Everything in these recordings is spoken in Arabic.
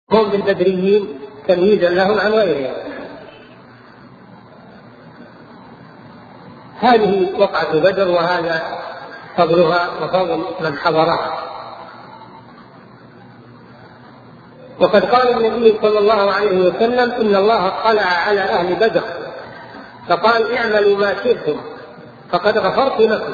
هم بالبدريين تمييزا لهم عن غيرهم. هذه وقعة بدر، وهذا فضلها وفضل من حضرها. وقد قال النبي صلى الله عليه وسلم: إن الله اطلع على أهل بدر فقال: اعملوا ما شئتم فقد غفرت لكم.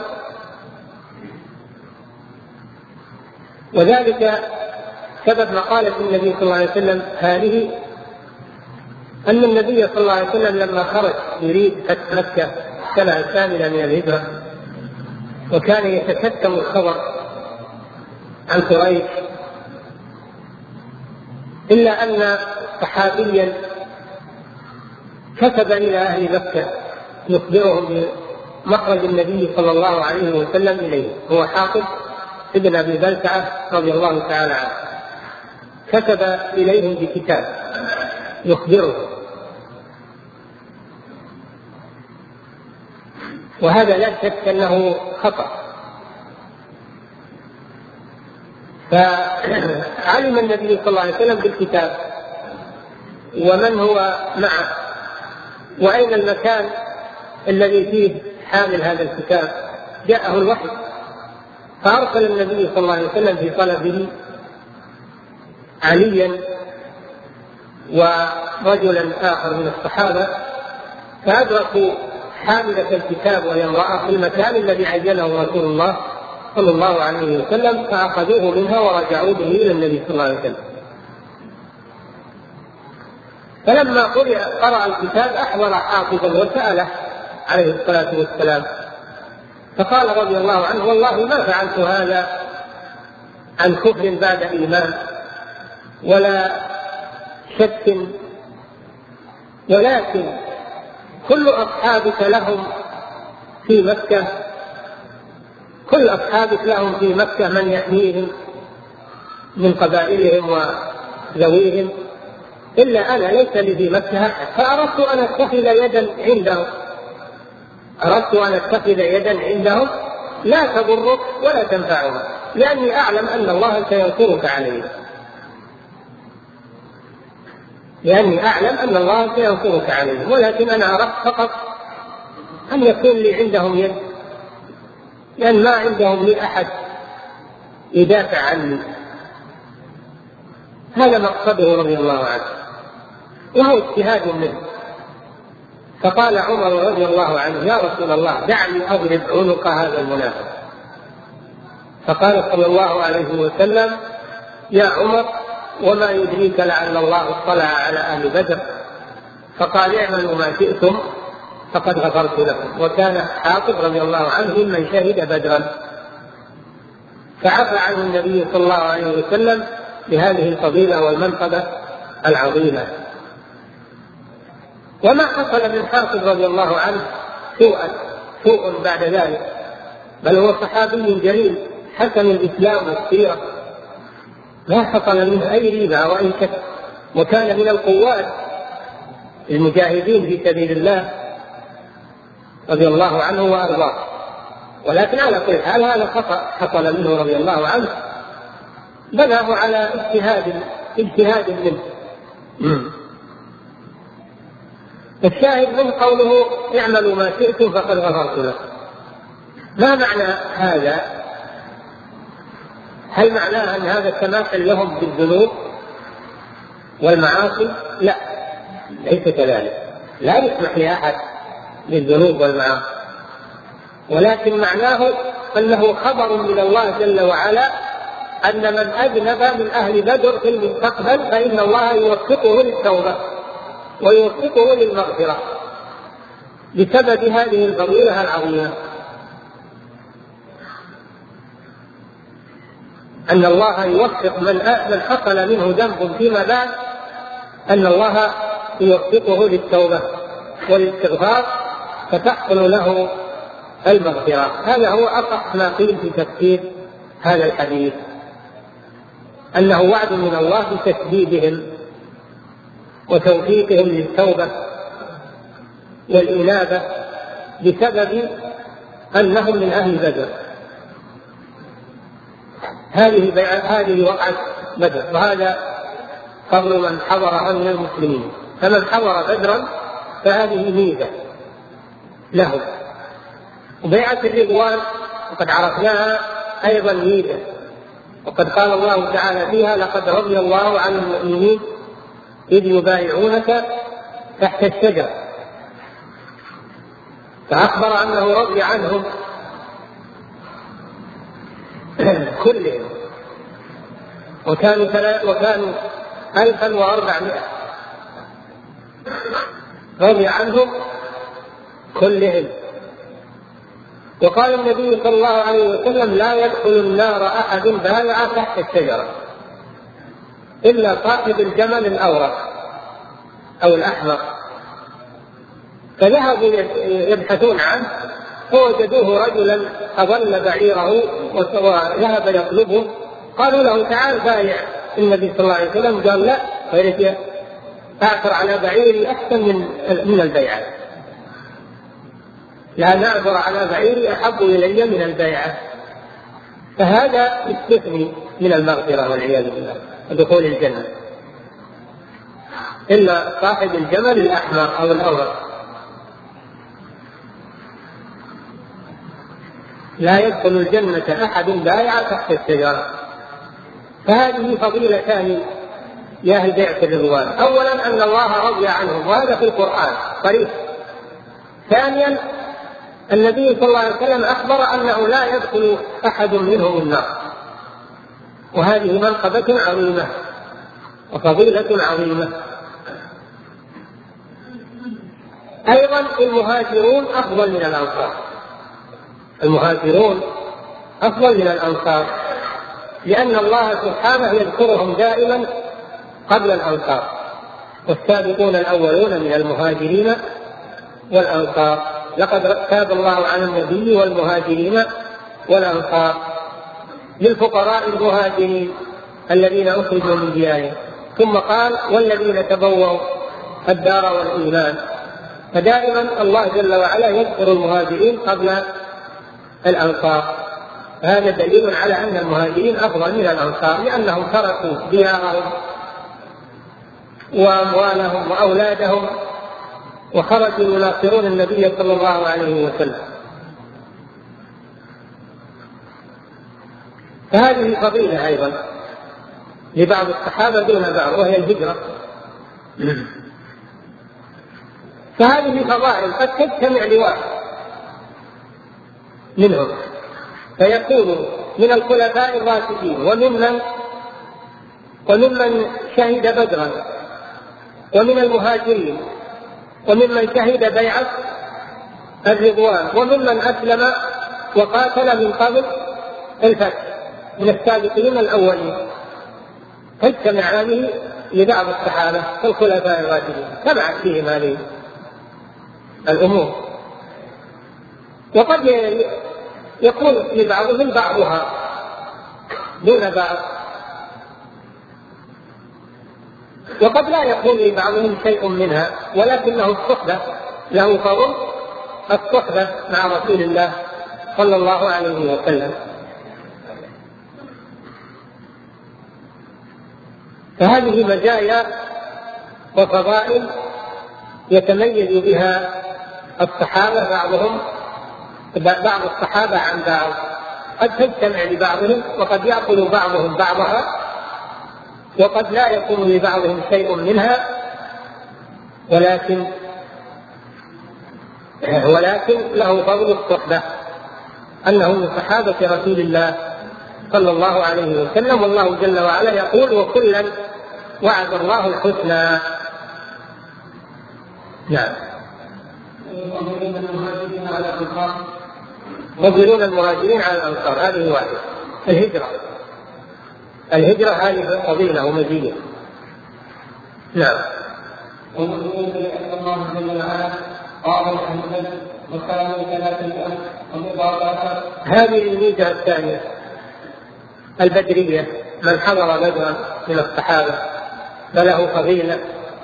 وذلك سبب مقالة النبي صلى الله عليه وسلم هذه أن النبي صلى الله عليه وسلم لما خرج يريد فتح مكة السنة الثامنة من الهجرة، وكان يتكتم الخبر عن قريش، إلا أن صحابيا كتب إلى أهل مكة يخبرهم بمخرج النبي صلى الله عليه وسلم إليه، هو حاطب ابن أبي بلتعة رضي الله تعالى عنه. كتب إليهم بكتاب يخبرهم، وهذا لا شك أنه خطأ. فعلم النبي صلى الله عليه وسلم بالكتاب ومن هو معه وأين المكان الذي فيه حامل هذا الكتاب. جاءه الوحي، فأرسل النبي صلى الله عليه وسلم في طلبه عليا ورجلا آخر من الصحابة، فأدركوا حاملة الكتاب وهي امرأة في المكان الذي عينه رسول الله صلى الله عليه وسلم، فأخذوه منها ورجعوا به إلى النبي صلى الله عليه وسلم. فلما قرأ الكتاب أحضر حافظا وسأله عليه الصلاة والسلام، فقال رضي الله عنه: والله ما فعلت هذا عن كفر بعد إيمان ولا شك، ولكن كل أصحابك لهم في مكة، كل أصحابك لهم في مكة من يحميهم من قبائلهم وذويهم، إلا أنا ليس لي في مكة أحد، فأردت أن أتخذ يدا عندهم، أردت أن أتخذ يدا عندهم لا تضرك ولا تنفعهم، لأني أعلم أن الله سينصرك عليهم، لأني أعلم أن الله سينصرك عليهم، ولكن أنا أردت فقط أن يكون لي عندهم يد، لأن ما عندهم لي أحد يدافع عني. هذا مقصده رضي الله عنه، وهو اجتهاد منه. فقال عمر رضي الله عنه: يا رسول الله دعني أضرب عنق هذا المنافق. فقال صلى الله عليه وسلم: يا عمر وما يدريك لعل الله اطلع على أهل بدر. فقال: اعملوا ما شئتم فقد غفرت لكم. وكان حاطب رضي الله عنه ممن شهد بدرا، فعفى عنه النبي صلى الله عليه وسلم بهذه الفضيلة والمنقبة العظيمة. وما حصل من حاطب رضي الله عنه سوء بعد ذلك، بل هو صحابي جليل حسن الإسلام والسيرة، لا حصل منه أي ريبة أو أي كسر، وكان من القوات المجاهدين في سبيل الله رضي الله عنه وأرضاه. ولكن على كل حال هذا خطأ حصل منه رضي الله عنه، بناه على اجتهاد منه. الشاهد من قوله: اعملوا ما شئتم فقد غفرت لكم. ما معنى هذا؟ هل معناه أن هذا التماثل لهم بالذنوب والمعاصي؟ لا، ليس كذلك، لا يسمح لأحد بالذنوب والمعاصي، ولكن معناه أنه خبر من الله جل وعلا أن من أذنب من أهل بدر في المستقبل فإن الله يوفقه للتوبة ويوفقه للمغفرة بسبب هذه الفضيلة العظيمة، أن الله يوفق من حصل منه ذنب فيما بعد، أن الله يوفقه للتوبة والاستغفار فتحصل له المغفرة. هذا هو أصح ما قيل في تفسير هذا الحديث، أنه وعد من الله بتسديدهم وتوفيقهم للتوبة والإنابة بسبب أنهم من أهل بدر. هذه وقعة بدر، وهذا فضل من حضرها من المسلمين. فمن حضر بدرا فهذه ميزة له. وبيعة الرضوان وقد عرفناها أيضا ميزة، وقد قال الله تعالى فيها: لقد رضي الله عن المؤمنين إذ يبايعونك تحت الشجرة. فأخبر أنه رضي عنهم كلهم، وكانوا 1400 رضي عنهم كلهم. وقال النبي صلى الله عليه وسلم: لا يدخل النار أحد بايع تحت الشجرة إلا صاحب الجمل الأورق أو الأحمر. فذهبوا يبحثون عنه فوجدوه رجلا أضل بعيره وذهب يطلبه. قالوا له: تعال بايع النبي صلى الله عليه وسلم. قال: لا، أعثر على بعيري أحسن من البيعة، لا نعثر على بعيري أحب إلي من البيعة. فهذا يستثني من المغفرة والعياذ بالله ودخول الجنة إلا صاحب الجمل الأحمر أو الأورق. لا يدخل الجنة أحد بايع تحت الشجرة. فهذه فضيلتان يا أهل بيعة الرضوان: أولا أن الله رضي عنهم، وهذا في القرآن صريح. ثانيا النبي صلى الله عليه وسلم أخبر أنه لا يدخل أحد منهم النار، وهذه منقبة عظيمة وفضيلة عظيمة. أيضا المهاجرون أفضل من الأنصار، المهاجرون أفضل من الأنصار، لأن الله سبحانه يذكرهم دائما قبل الأنصار: والسابقون الأولون من المهاجرين والأنصار. لقد تاب الله على النبي والمهاجرين والأنصار للفقراء المهاجرين الذين أخرجوا من ديارهم. ثم قال: والذين تبوأوا الدار والإيمان. فدائما الله جل وعلا يذكر المهاجرين قبل الأنصار. هذا دليل على أن المهاجرين أفضل من الأنصار، لأنهم تركوا ديارهم وأموالهم وأولادهم وخرجوا يناصرون النبي صلى الله عليه وسلم. فهذه فضيلة أيضا لبعض الصحابة دون بعض، وهي الهجرة. فهذه فضائل قد تجتمع لواحد منهم فيكون من الخلفاء الراشدين وممن شهد بدرا ومن المهاجرين وممن شهد بيعة الرضوان وممن أسلم وقاتل من قبل الفتح من السابقين الأولين. تجتمع هذه لبعض الصحابة والخلفاء الراشدين، تبعت فيهم هذه الأمور. وقد يكون لبعضهم بعضها دون بعض، وقد لا يكون لبعضهم شيء منها، ولكنه الصحبة له فضل الصحبة مع رسول الله صلى الله عليه وسلم. فهذه مزايا وفضائل يتميز بها الصحابة بعض الصحابة عن بعض. قد تجتمع لبعضهم وقد يأخذ بعضهم بعضها، وقد لا يكون لبعضهم شيء منها، ولكن له فضل الصحبة، أنه من صحابة رسول الله صلى الله عليه وسلم. والله جل وعلا يقول: وكلا وعد الله الحسنى. نعم. يفضلون المهاجرين على الأنصار، هذه واحدة. الهجرة هذه فضيلة ومزية. نعم. ومسلمون لأن الله جل وعلا قال محمد وكانوا 300 ومضاعفات. هذه الميزة الثانية البدرية: من حضر بدرا من الصحابة فله فضيلة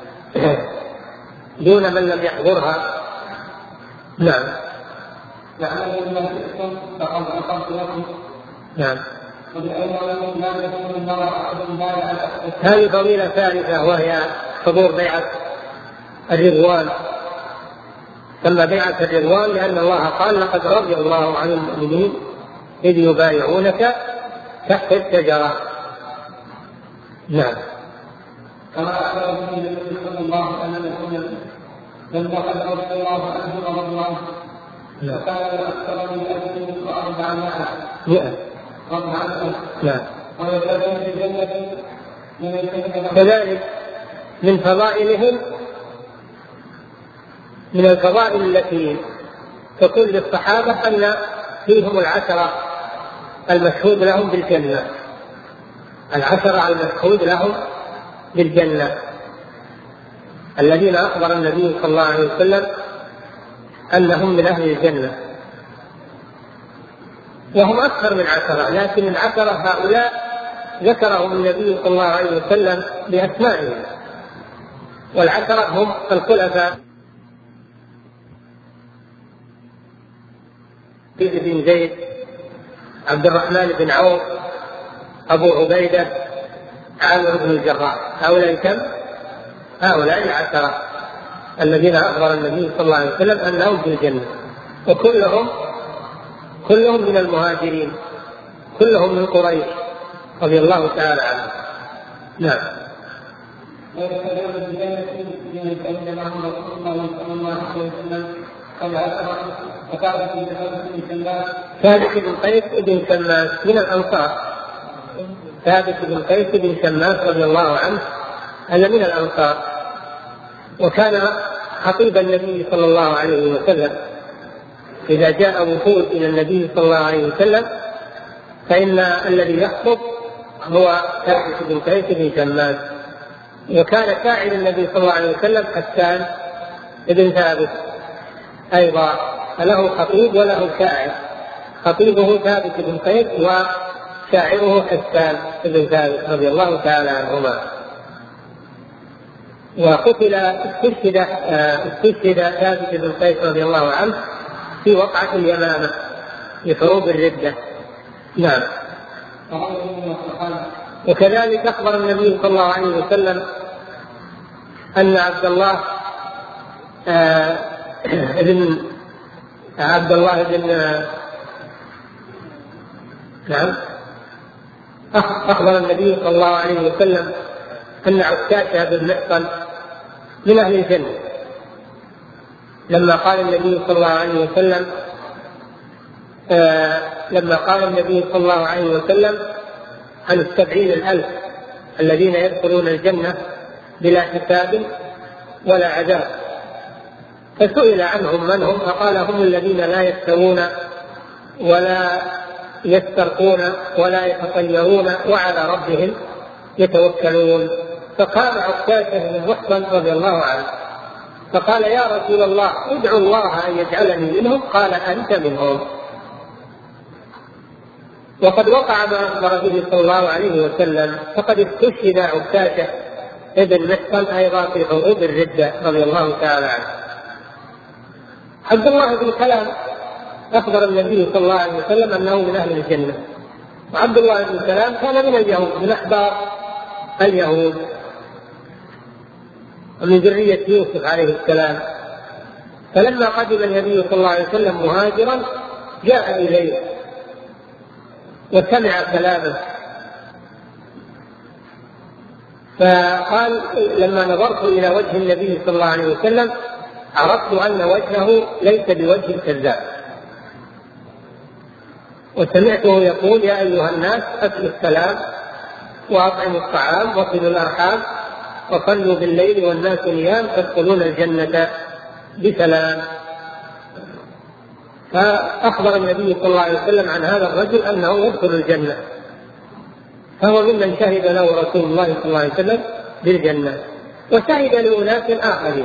دون من لم يحضرها. نعم. لعله ما شئتم فقد أقمت لكم. نعم. هذه فضيلة ثالثة وهي حضور بيعة الرضوان. ثم بيعة الرضوان لأن الله قال لقد رضي الله عن المؤمنين إذ يبايعونك تحت الشجرة. نعم. كما أخبر به النبي صلى الله عليه وسلم لما قد رضي الله عنه ورضي عنه وكان أكثر من 1400 ويتبين في الجنة كذلك من فضائلهم، من الفضائل التي تكون للصحابة أن فيهم العشرة المشهود لهم بالجنة، العشرة المشهود لهم بالجنة الذين أخبر النبي صلى الله عليه وسلم أنهم من أهل الجنة، وهم أكثر من 10، لكن العشرة هؤلاء ذكرهم النبي صلى الله عليه وسلم بأسمائهم، والعشرة هم الخلفاء بن زيد، عبد الرحمن بن عوف، أبو عبيدة، عامر بن الجراح. هؤلاء كم؟ هؤلاء العشرة الذين أخبر النبي صلى الله عليه وسلم أنهم في الجنة، وكلهم من المهاجرين، كلهم من قريش رضي الله تعالى عنهم. نعم. ثابت بن قيس بن شماس من الأنصار، ثابت بن قيس بن شماس رضي الله عنه هذا من الأنصار، وكان خطيب النبي صلى الله عليه وسلم. إذا جاء وفود إلى النبي صلى الله عليه وسلم فإن الذي يخطب هو ثابت بن قيس بن شماس، وكان شاعر النبي صلى الله عليه وسلم حسان بن ثابت أيضا، فله خطيب وله شاعر، خطيبه ثابت بن قيس وشاعره حسان بن ثابت رضي الله تعالى عنهما. وقتل استشهد ثابت بن قيس رضي الله عنه في وقعة اليمامة في حروب الردة. نعم. وكذلك أخبر النبي صلى الله عليه وسلم أن عبد الله أخبر النبي صلى الله عليه وسلم أن عكاشة بن محصن من أهل الجنة، لما قال النبي صلى الله عليه وسلم عن 70,000 الذين يدخلون الجنة بلا حساب ولا عذاب، فسئل عنهم من هم، فقال هم الذين لا يستوون ولا يسترقون ولا يتطيرون وعلى ربهم يتوكلون. فقام عكاشة بن محصن رضي الله عنه فقال يا رسول الله ادعو الله أن يجعلني منهم، قال أنت منهم. وقد وقع ما أخبر به صلى الله عليه وسلم، فقد استشهد عكاشة ابن محصن أيضا في حروب الردة رضي الله تعالى عنه. عبد الله بن سلام أخبر النبي صلى الله عليه وسلم أنه من أهل الجنة، وعبد الله بن سلام كان من اليهود، من أحبار اليهود ومن ذرية يوسف عليه السلام. فلما قدم النبي صلى الله عليه وسلم مهاجرا جاء إليه وسمع كلامه، فقال لما نظرت إلى وجه النبي صلى الله عليه وسلم عرفت أن وجهه ليس بوجه الكذاب، وسمعته يقول يا أيها الناس أكلوا السلام وأطعموا الطعام وصلوا الأرحام وصلوا بالليل والناس نيام تدخلون الجنة بسلام. فأخبر النبي صلى الله عليه وسلم عن هذا الرجل أنه يدخل الجنة، فهو ممن شهد له رسول الله صلى الله عليه وسلم بالجنة، وشهد لأناس آخرين.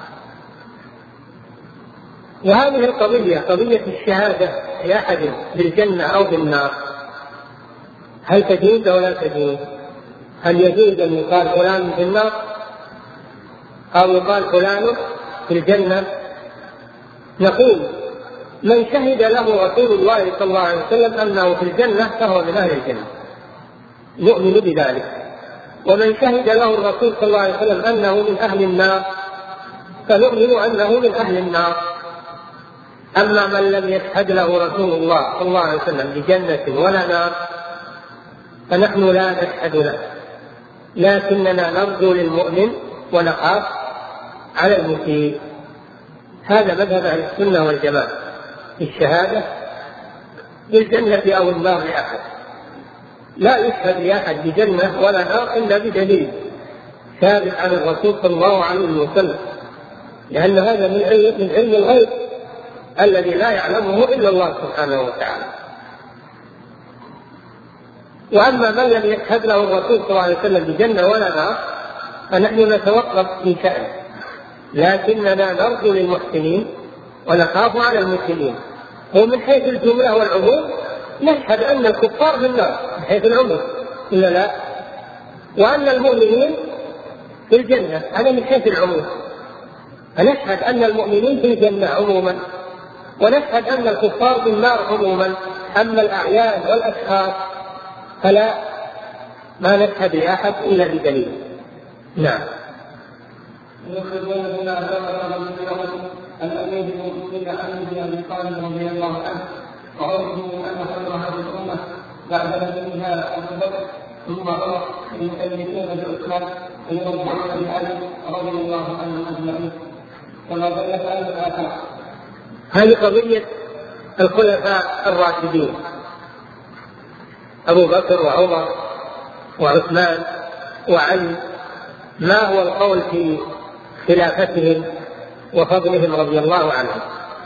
وهذه القضية قضية الشهادة لأحد بالجنة أو بالنار هل تجوز أو لا تجوز؟ هل يجوز أن يقال فلان في النار أو يقال فلان في الجنة؟ نقول من شهد له رسول الله صلى الله عليه وسلم أنه في الجنة فهو من أهل الجنة، نؤمن بذلك. ومن شهد له الرسول صلى الله عليه وسلم أنه من أهل النار فنؤمن أنه من أهل النار. أما من لم يشهد له رسول الله صلى الله عليه وسلم بجنة ولا نار فنحن لا نشهد له، لكننا نرجو للمؤمن ونخاف على المسيء. هذا مذهب أهل السنة والجماعة في الشهادة بالجنة أو النار لأحد. لا يشهد لأحد بجنة ولا نار إلا بدليل ثابت عن الرسول صلى الله عليه وسلم، لأن هذا من علم الغيب الذي لا يعلمه إلا الله سبحانه وتعالى. وأما من لم يشهد له الرسول صلى الله عليه وسلم بجنة ولا نار فنحن نتوقف في شأنه، لكننا نرجو للمحسنين ونخاف على المسلمين. ومن حيث الجملة والعموم نشهد أن الكفار في النار من حيث العموم إلا لا، وأن المؤمنين في الجنة هذا من حيث العموم. فنشهد أن المؤمنين في الجنة عموما، ونشهد أن الكفار في النار عموما. أما الأعيان والأشخاص فلا ما نشهد لأحد إلا بدليل. نعم. يخرجون بنا ثمرة من الأمير المؤمنين علي بن أبي طالب رضي الله عنه، وعرفوا أن خير هذه الأمة بعد نبيها أبو بكر ثم عمر المؤلفون بالإسلام ويرجعون بعلي رضي الله عنهم أجمعين، كما دلت على الآثار. هذه قضية الخلفاء الراشدين أبو بكر وعمر وعثمان وعلي، ما هو القول في خلافتهم وفضلهم رضي الله عنهم؟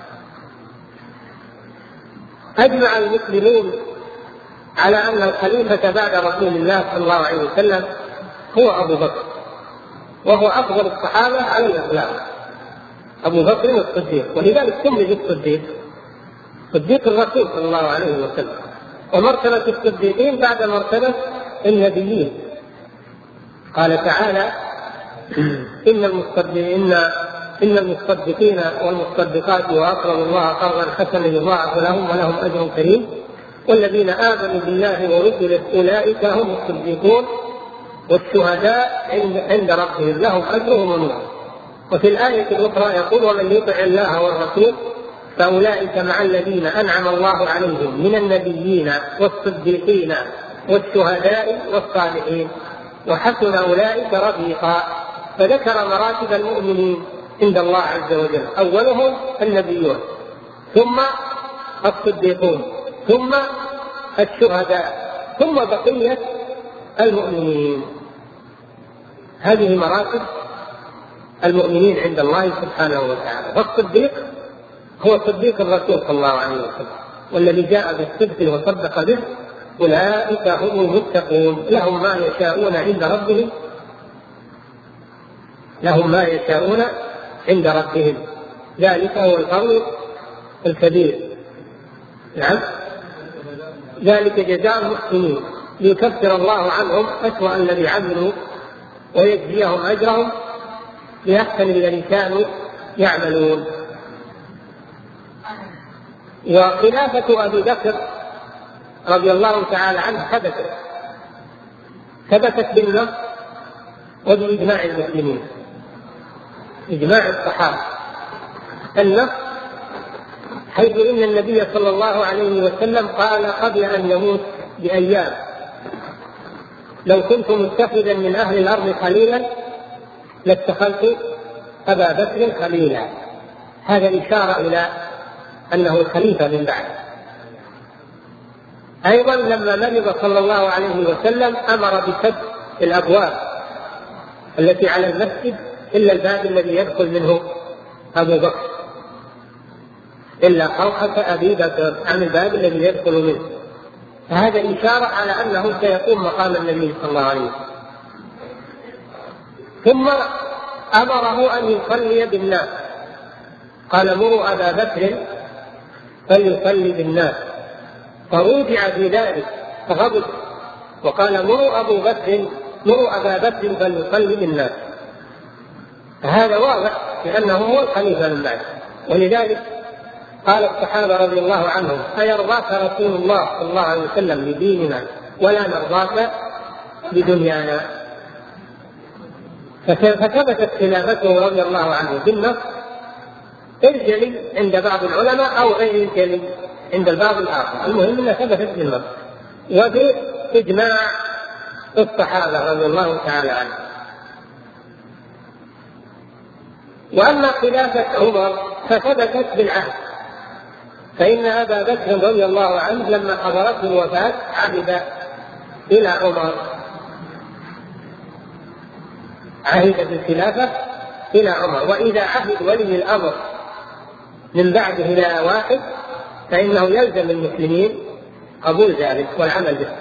أجمع المسلمون على أن الخليفة بعد رسول الله صلى الله عليه وسلم هو أبو بكر، وهو أفضل الصحابة على الإطلاق، أبو بكر الصديق، ولذلك سمي بالصديق، صديق الرسول صلى الله عليه وسلم. ومرتبة الصديقين بعد مرتبة النبيين. قال تعالى: إن المصدقين والمصدقات وأقرضوا الله قرضا حسنا يضاعف لهم ولهم أجر كريم والذين آمنوا بالله ورسله أولئك هم الصديقون والشهداء عند ربهم لهم أجرهم ونورهم. وفي الآية الأخرى يقول: ومن يطع الله والرسول فأولئك مع الذين أنعم الله عليهم من النبيين والصديقين والشهداء والصالحين وحسن أولئك رفيقا. فذكر مراتب المؤمنين عند الله عز وجل، أولهم النبيون، ثم الصديقون، ثم الشهداء، ثم بقية المؤمنين. هذه مراتب المؤمنين عند الله سبحانه وتعالى. فالصديق هو صديق الرسول صلى الله عليه وسلم، والذي جاء بالصدق وصدق به أولئك هم المتقون، لهم ما يشاءون عند ربهم، لهم ما يشاءون عند ربهم، ذلك هو الفضل الكبير. نعم، ذلك جزاء المحسنين ليكفر الله عنهم أسوأ الذي عملوا ويجزيهم أجرهم بأحسن الذي كانوا يعملون. وخلافة أبي بكر رضي الله تعالى عنه ثبتت بالنص وبإجماع المسلمين، إجماع الصحابة. النص حيث إن النبي صلى الله عليه وسلم قال قبل أن يموت بأيام: لو كنت متخذا من أهل الأرض خليلا لاتخذت أبا بكر خليلا. هذا إشارة إلى أنه الخليفة من بعد. أيضا لما مرض صلى الله عليه وسلم أمر بسد الأبواب التي على المسجد إلا الباب الذي يدخل منه أبو بكر، إلا خوخة أبي بكر عن الباب الذي يدخل منه. فهذا إشارة على أنه سيقوم مقام النبي صلى الله عليه وسلم. ثم أمره أن يصلي بالناس، قال: مروا أبا بكر فليصلي بالناس، فرجع في ذلك فغضب وقال: مروا أبا بكر فليصلي بالناس. فهذا واضح لأنه هو الخليفة من بعد. ولذلك قال الصحابة رضي الله عنهم: أيرضاك رسول الله صلى الله عليه وسلم بديننا ولا نرضاك بدنيانا. فثبتت خلافته رضي الله عنه بالنص الجلي عند بعض العلماء أو غير الجلي عند البعض الآخر، المهم أنها ثبتت بالنص وبإجماع الصحابة رضي الله تعالى عنهم. وأما خلافة عمر فثبتت بالعهد، فإن أبا بكر رضي الله عنه لما حضرته الوفاة عهد إلى عمر، عهد بالخلافة إلى عمر، وإذا عهد ولي الأمر من بعده إلى واحد فإنه يلزم المسلمين قبول ذلك والعمل به،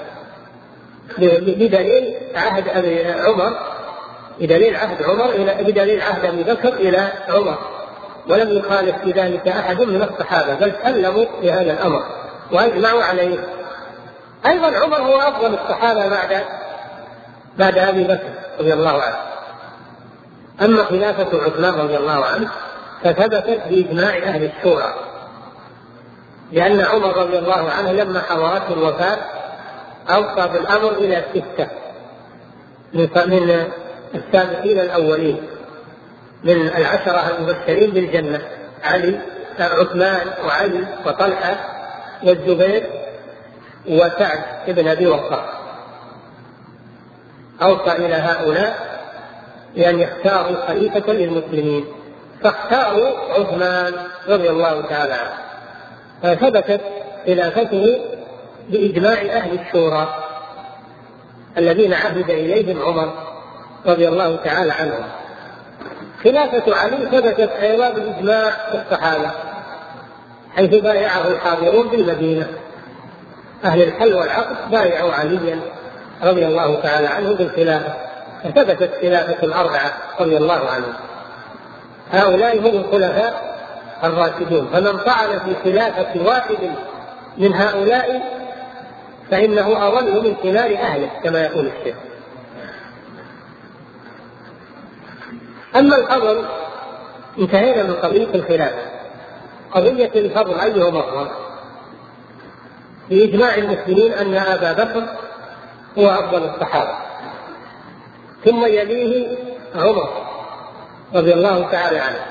بدليل عهد عمر، بدليل عهد عمر بدليل عهد أبي بكر إلى عمر، ولم يخالف في ذلك أحد من الصحابة بل سلموا بهذا الأمر وأجمعوا عليه. أيضا عمر هو أفضل الصحابة بعد أبي بكر رضي الله عنه. أما خلافة عثمان رضي الله عنه فثبتت بإجماع أهل الشورى، لأن عمر رضي الله عنه لما حضرته الوفاة أوصى بالأمر إلى 6 من السابقين الأولين من 10 المبشرين بالجنة، عثمان وعلي وطلحة والزبير وسعد بن أبي وقاص، أوصى إلى هؤلاء لأن يختاروا خليفة للمسلمين، فاختاروا عثمان رضي الله تعالى عنه، فثبتت خلافته بإجماع أهل الشورى الذين عهد إليهم عمر رضي الله تعالى عنهم. خلافة علي ثبتت أيضا بإجماع الصحابة، حيث بايعه الحاضرون بالمدينة، أهل الحل والعقد بايعوا عليا رضي الله تعالى عنه بالخلافة، فثبتت خلافة الأربعة رضي الله عنهم. هؤلاء هم الخلفاء الراشدون، فمن طعن في خلافة واحد من هؤلاء فإنه أضل من ثمار أهله كما يقول الشيخ. أما الفضل انتهينا من قضية الخلافة. قضية الفضل أيهم أفضل؟ بإجماع المسلمين أن أبا بكر هو أفضل الصحابة، ثم يليه عمر رضي الله تعالى عنه،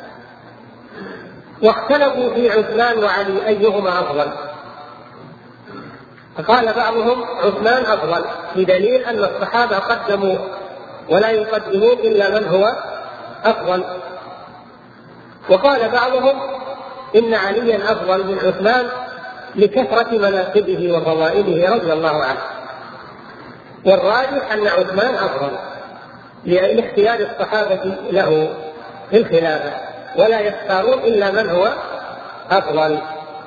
واختلفوا في عثمان وعلي أيهما أفضل، فقال بعضهم عثمان أفضل بدليل أن الصحابة قدموا ولا يقدمون إلا من هو أفضل، وقال بعضهم إن عليا أفضل من عثمان لكثرة مناقبه وفضائله رضي الله عنه، والراجح أن عثمان أفضل لاختيار الصحابة له في الخلافة، ولا يختارون إلا من هو أفضل.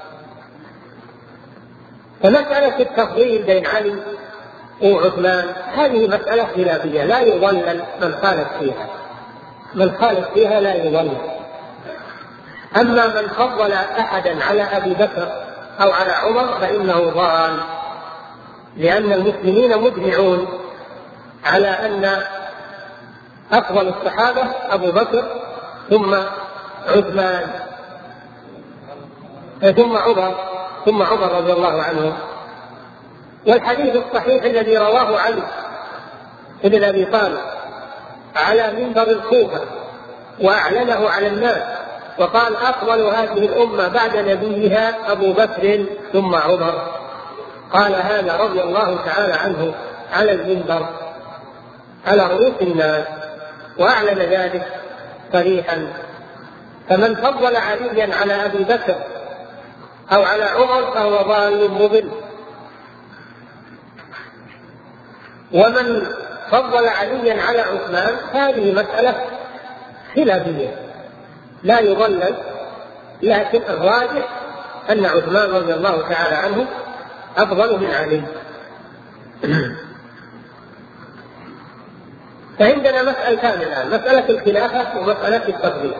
فمسألة التفضيل بين علي وعثمان هذه مسألة خلافية لا يضلل من خالف فيها، من خالف فيها لا يضلل. أما من فضل أحدا على أبي بكر أو على عمر فإنه ضال، لأن المسلمين مجمعون على أن أفضل الصحابة أبو بكر ثم عثمان ثم عمر رضي الله عنه. والحديث الصحيح الذي رواه علي بن أبي طالب على منبر الكوفة وأعلنه على الناس وقال أفضل هذه الأمة بعد نبيها أبو بكر ثم عمر، قال هذا رضي الله تعالى عنه على المنبر على رؤوس الناس وأعلن ذلك صريحا. فمن فضل عليا على أبي بكر أو على عمر فهو ضال مضل، ومن فضل عليا على عثمان هذه مسألة خلافية لا يضلل، لكن الراجح أن عثمان رضي الله تعالى عنه أفضل من علي. فعندنا مسألتان الآن، مسألة الخلافة ومسألة التفضيل.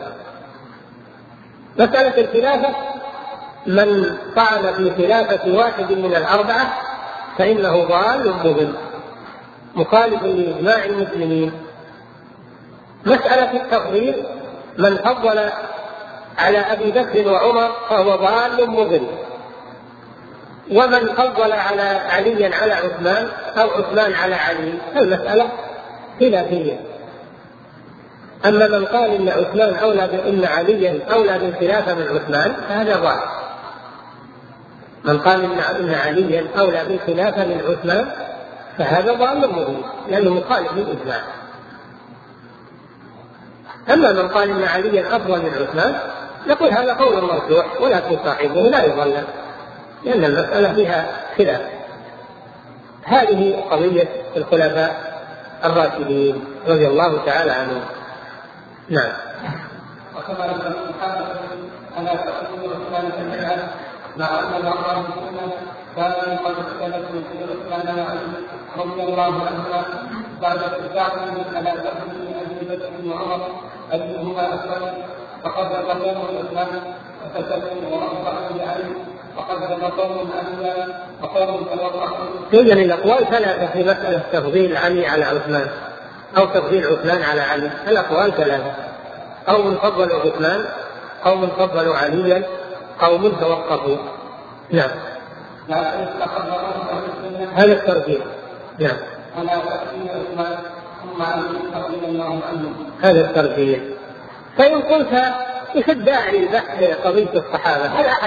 مسألة الخلافة من طعن في خلافة واحد من الأربعة فإنه ضال مضل مخالف لإجماع المسلمين. مسألة التفضيل من فضل على أبي بكر وعمر فهو ضال مضل، ومن فضل على عليا على عثمان أو عثمان على علي، المسألة خلافية. أما من قال إن عثمان إن عليا أولى بالخلافة من عثمان فهذا ضال. من قال إن عليا أولى بالخلافة من عثمان فهذا ضال مبين، لأنه مخالف للإجماع. أما من قال إن عليا أفضل من عثمان نقول هذا قول مرجوح، ولكن صاحبه لا يضلل، لأن المسألة فيها خلاف. هذه قضية الخلفاء الراشدين رضي الله تعالى عنهم. نعم. وكما لم يحدث ألا تأخذ عثمان كالجهل مع أن بعض المسلمين كانوا قد اختلفوا في عثمان رضي الله عنهما بعد استفتاحهم ألا تأخذ من أبي بكر وعمر أيهما أكثر، فقد قدموا عثمان فسكتوا ورفعوا بعلي، فقد قدموا أنبياء وقالوا توقعوا. يوجد الأقوال ثلاثة في مسألة تفضيل علي على عثمان أو تفضيل عثمان على علي. الأقوال ثلاثة: قوم فضلوا عثمان، قوم فضلوا عليا، قوم توقفوا. نعم. هذا الترتيب. نعم. هذا الترتيب. فإن قلت إيش الداعي للبحث قضية الصحابة؟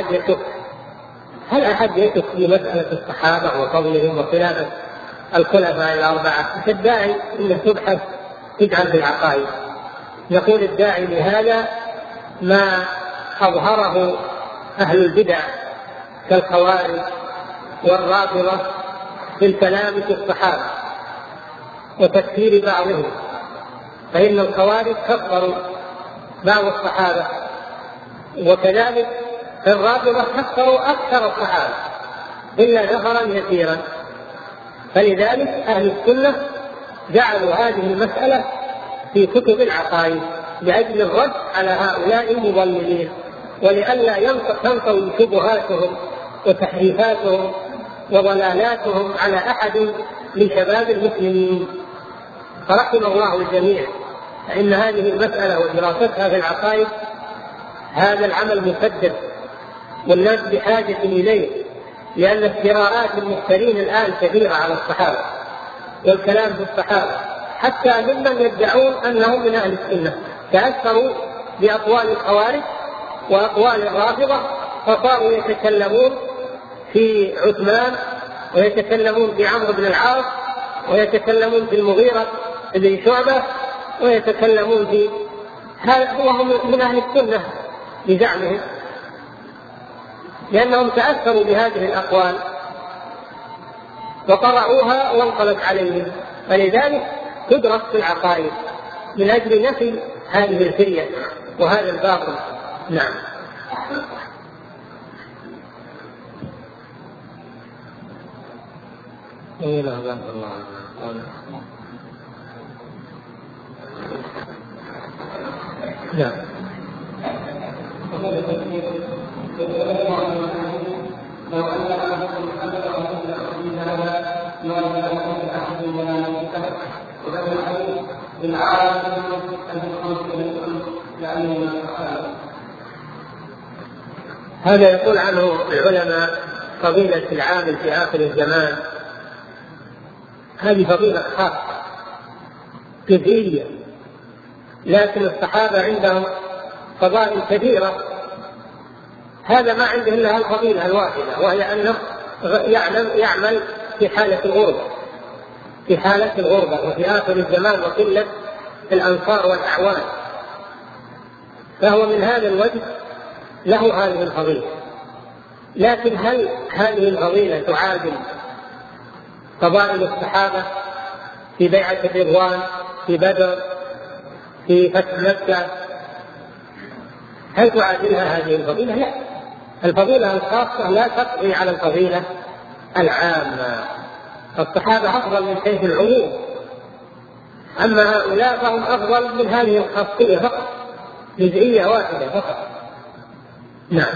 هل أحد يشك في مسألة الصحابة وفضلهم وخلافة الخلفاء الأربعة؟ إيش الداعي إنك تبحث تجعل في العقائد؟ يقول الداعي لهذا ما أظهره أهل البدع كالخوارج والرافضة في الكلام في الصحابة وتكفير بعضهم، فإن الخوارج كفروا بعض الصحابة، وكذلك الرافضة كفروا أكثر الصحابة إلا نفرا يسيرا. فلذلك أهل السنة جعلوا هذه المسألة في كتب العقائد لأجل الرد على هؤلاء المضللين، ولئلا تنطوي شبهاتهم وتحريفاتهم وضلالاتهم على أحد من شباب المسلمين. فرحم الله الجميع، فإن هذه المسألة ودراستها في العقائد هذا العمل مسدد والناس بحاجة إليه، لأن افتراءات المفترين الآن كثيرة على الصحابة والكلام في الصحابة، حتى ممن يدعون أنهم من أهل السنة تأثروا بأقوال الخوارج وأقوال الرافضة، فصاروا يتكلمون في عثمان ويتكلمون في عمرو بن العاص ويتكلمون في المغيرة بن شعبة ويتكلمون في هذا، وهم من أهل السنة بزعمهم، لأنهم تأثروا بهذه الأقوال وقرأوها وانقلت عليهم. فلذلك تدرس في العقائد من أجل نفي هذه الفرية وهذا الباطل. نعم. نعم. لو أن أحدكم حدث وحدث في هذا يعلم أن أحد ولا يمسك وذلك الحديث بالعالم أن يكون لأنه هذا يقول عنه العلماء فضيلة العامل في آخر الزمان. هذه فضيلة خاصة جزئية، لكن الصحابة عندهم فضائل كثيرة، هذا ما عنده إلا الفضيلة الواحدة، وهي أنه يعمل في حالة الغربة وفي آخر الزمان وقلة الأنصار والأعوان، فهو من هذا الوجه له هذه الفضيلة. لكن هل هذه الفضيلة تعادل فضائل الصحابة في بيعة الرضوان، في بدر، في فتح مكة؟ هل تعادلها هذه الفضيلة؟ لا. الفضيلة الخاصة لا تقضي على الفضيلة العامة. الصحابة أفضل من حيث العموم، أما هؤلاء فهم أفضل من هذه الخاصية فقط، جزئية واحدة فقط. نعم.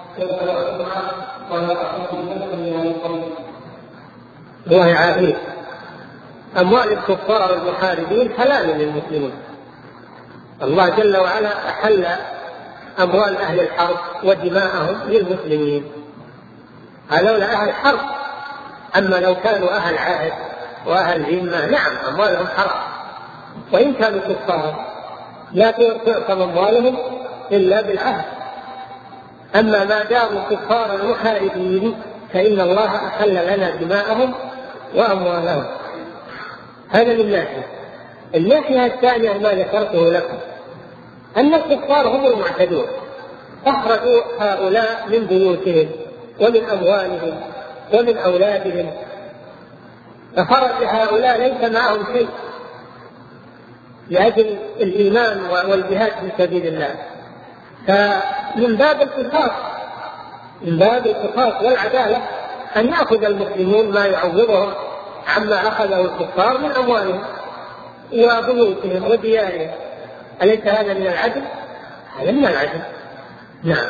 كيف لا أسمع ولا أحمد من القوم. الله يعافيك. أموال الكفار المحاربين حلال للمسلمين. الله جل وعلا أحل أموال أهل الحرب ودماءهم للمسلمين، هؤلاء أهل حرب. أما لو كانوا أهل عهد وأهل ذمة نعم أموالهم حرام، وإن كانوا كفارا لا تؤخذ أموالهم إلا بالعهد. أما ما داموا كفارا محاربين فإن الله أحل لنا دماءهم وأموالهم. هذا من ناحية. الناحية الثانية ما ذكرته لكم أن الكفار هم المعتدون، أخرجوا هؤلاء من بيوتهم ومن أموالهم ومن أولادهم، فخرج هؤلاء ليس معهم شيء لأجل الإيمان والجهاد في سبيل الله. فمن باب القصاص، من باب القصاص والعدالة أن يأخذ المسلمون ما يعوضهم عما أخذه الكفار من أموالهم وبيوتهم وديارهم. أليس هذا من العدل؟ هذا من العدل. نعم.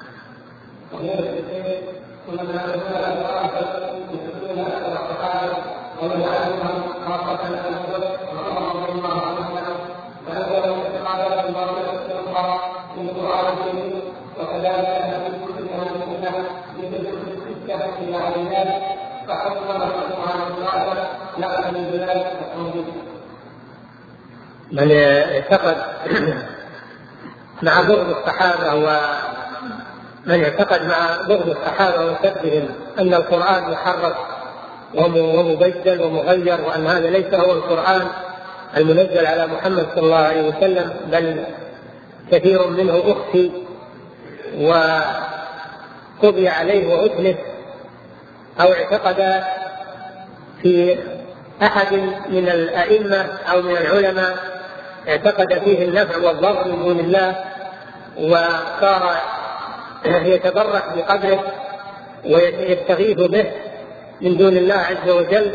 من اعتقد مع بغض الصحابة ومن اعتقد مع بغض الصحابة وكذبهم أن القرآن محرف ومبدل ومغير، وأن هذا ليس هو القرآن المنزل على محمد صلى الله عليه وسلم، بل كثير منه أخفي وطبع عليه وأتلف، أو اعتقد في أحد من الأئمة أو من العلماء اعتقد فيه النفع والضر من دون الله وصار يتبرك بقدره ويستغيث به من دون الله عز وجل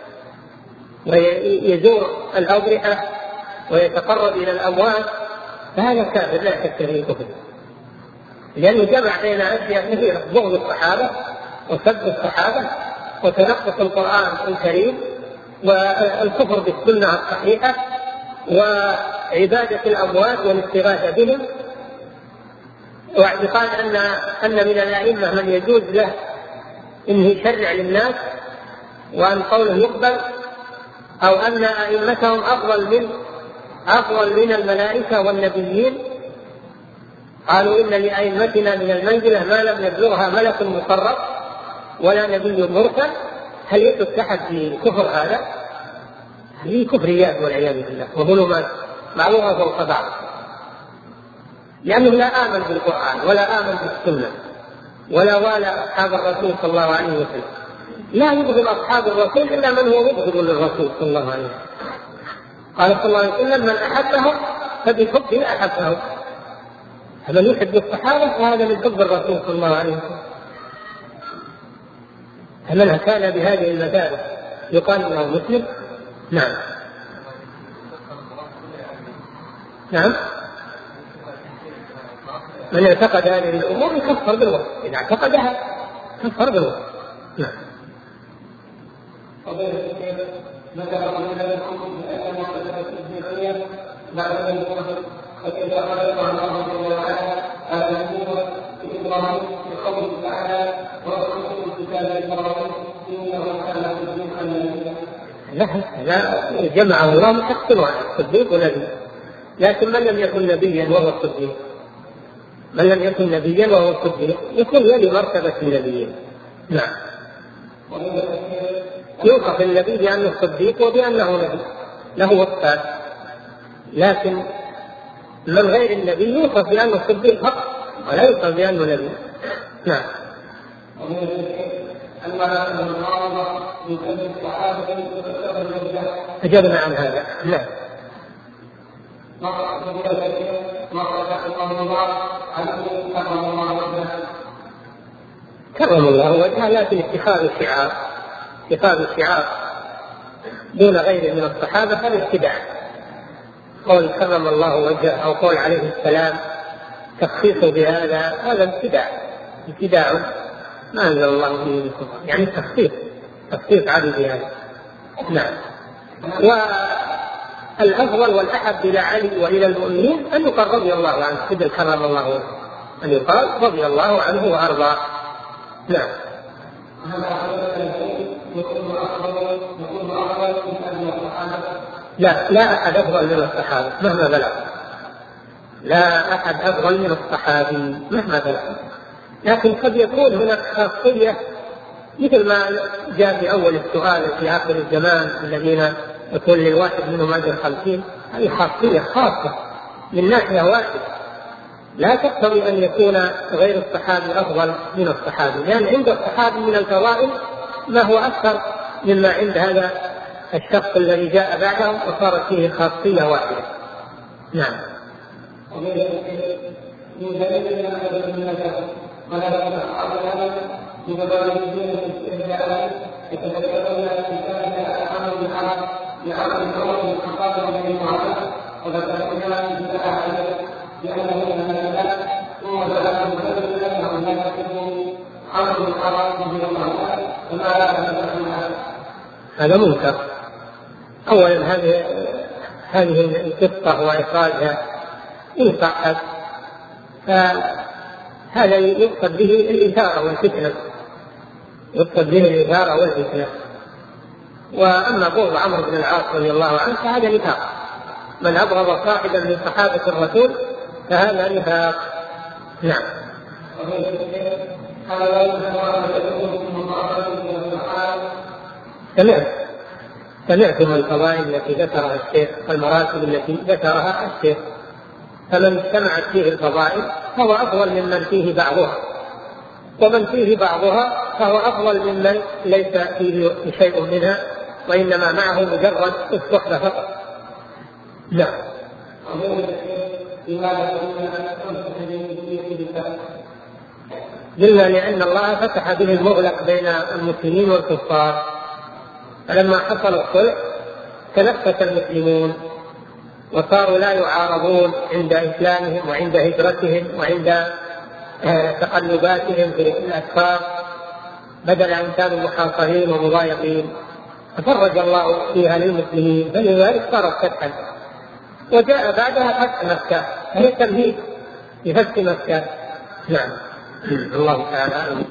ويزور الأضرحة ويتقرب إلى الأموات، فهذا كافر لا شك فيه كفر، لأنه جمع بين أشياء كثيرة: بغض الصحابة وسب الصحابة وتنقص القرآن الكريم والكفر بالسنة الصحيحة وعبادة الأموات والاستغاثة بهم، واعتقاد أن من الأئمة من يجوز له إنه يشرع للناس وأن قوله يقبل، أو أن أئمتهم أفضل من الملائكة والنبيين. قالوا إن لأئمتنا من المنزلة ما لم يبلغها ملك مقرب ولا نبي مرسل. هل يتحد في كفر هذا؟ هذه كفريات والعياذ بالله وظلمات بعضها فوق بعض، لأنه لا آمن بالقرآن ولا آمن بالسنة ولا والى أصحاب الرسول صلى الله عليه وسلم. لا يبغض أصحاب الرسول إلا من هو مبغض للرسول صلى الله عليه وسلم. قال صلى الله عليه وسلم: من أحبهم فبحبه أحبهم. فمن يحب الصحابة فهذا من حب الرسول صلى الله عليه وسلم. فمن كان بهذه المثابة يقال له مسلم. نعم. نعم. من اعتقد هذه الأمور يكفر بالوحي، إذا اعتقدها كفر بالوحي. نعم. لا جمعه الله متقسم على الصديق ونبي، لكن من لم يكن نبيا وهو الصديق، من لم يكن نبيا وهو الصديق يكون يلي مرتبة النبيين. نعم. يوصف النبي بأنه صديق وبأنه نبي له وصفات، لكن من غير النبي يوصف بأنه صديق حق ولا يوصف بأنه نبي. نعم. أجبنا عن هذا. نعم. كرم الله وجهه، لكن اتخاذ الشعار دون غيره من الصحابة هذا ابتداع. قول كرم الله وجهه أو قول عليه السلام تخصيصه بهذا هذا ابتداع ابتداع ما أنزل الله به من سلطان، يعني تخصيص عدد هذا. نعم. والأفضل والأحب إلى علي وإلى المؤمنين أن يقال رضي الله عنه، سيدنا كرم الله وجهه، أن يقال رضي الله عنه وأرضاه. نعم. لا أحد أفضل من الصحابة مهما بلغ، لا أحد أفضل من الصحابي مهما بلغ، لكن قد يكون هناك خاصية مثل ما جاء في أول السؤال في آخر الزمان الذين يكون للواحد منهم أجر 50، هذه خاصية خاصة من ناحية واحدة، لا تقتضي أن يكون غير الصحابي أفضل من الصحابي، لأن عند الصحابي من الفضائل ما هو أكثر مما عند هذا الشخص الذي جاء بعده وصارت فيه خاصية واحدة. نعم. هذا منكر. أولا هذه القصة وإخراجها إن صحت فهذا يقصد به الإثارة والفتنة، وأما بغض عمرو بن العاص رضي الله عنه فهذا نفاق، من أبغض صاحبا من صحابة الرسول فهذا نفاق. نعم. سمعتم الفضائل التي ذكرها الشيخ والمراتب التي ذكرها الشيخ، فمن اجتمعت فيه الفضائل فهو أفضل ممن فيه بعضها، ومن فيه بعضها فهو أفضل ممن ليس فيه شيء منها وإنما معه مجرد الصحبة فقط. نعم. قلنا لأن الله فتح به المغلق بين المسلمين والكفار، فلما حصل الصلح تنفس المسلمون وصاروا لا يعارضون عند إسلامهم وعند هجرتهم وعند تقلباتهم في الأسفار، بدل أن كانوا محاصرين ومضايقين، ففرج الله فيها للمسلمين، فلذلك صارت فتحا. وجاء بعدها فتح مكة، فهي تمهيد لفتح مكة. نعم. الله تعالى أعلم.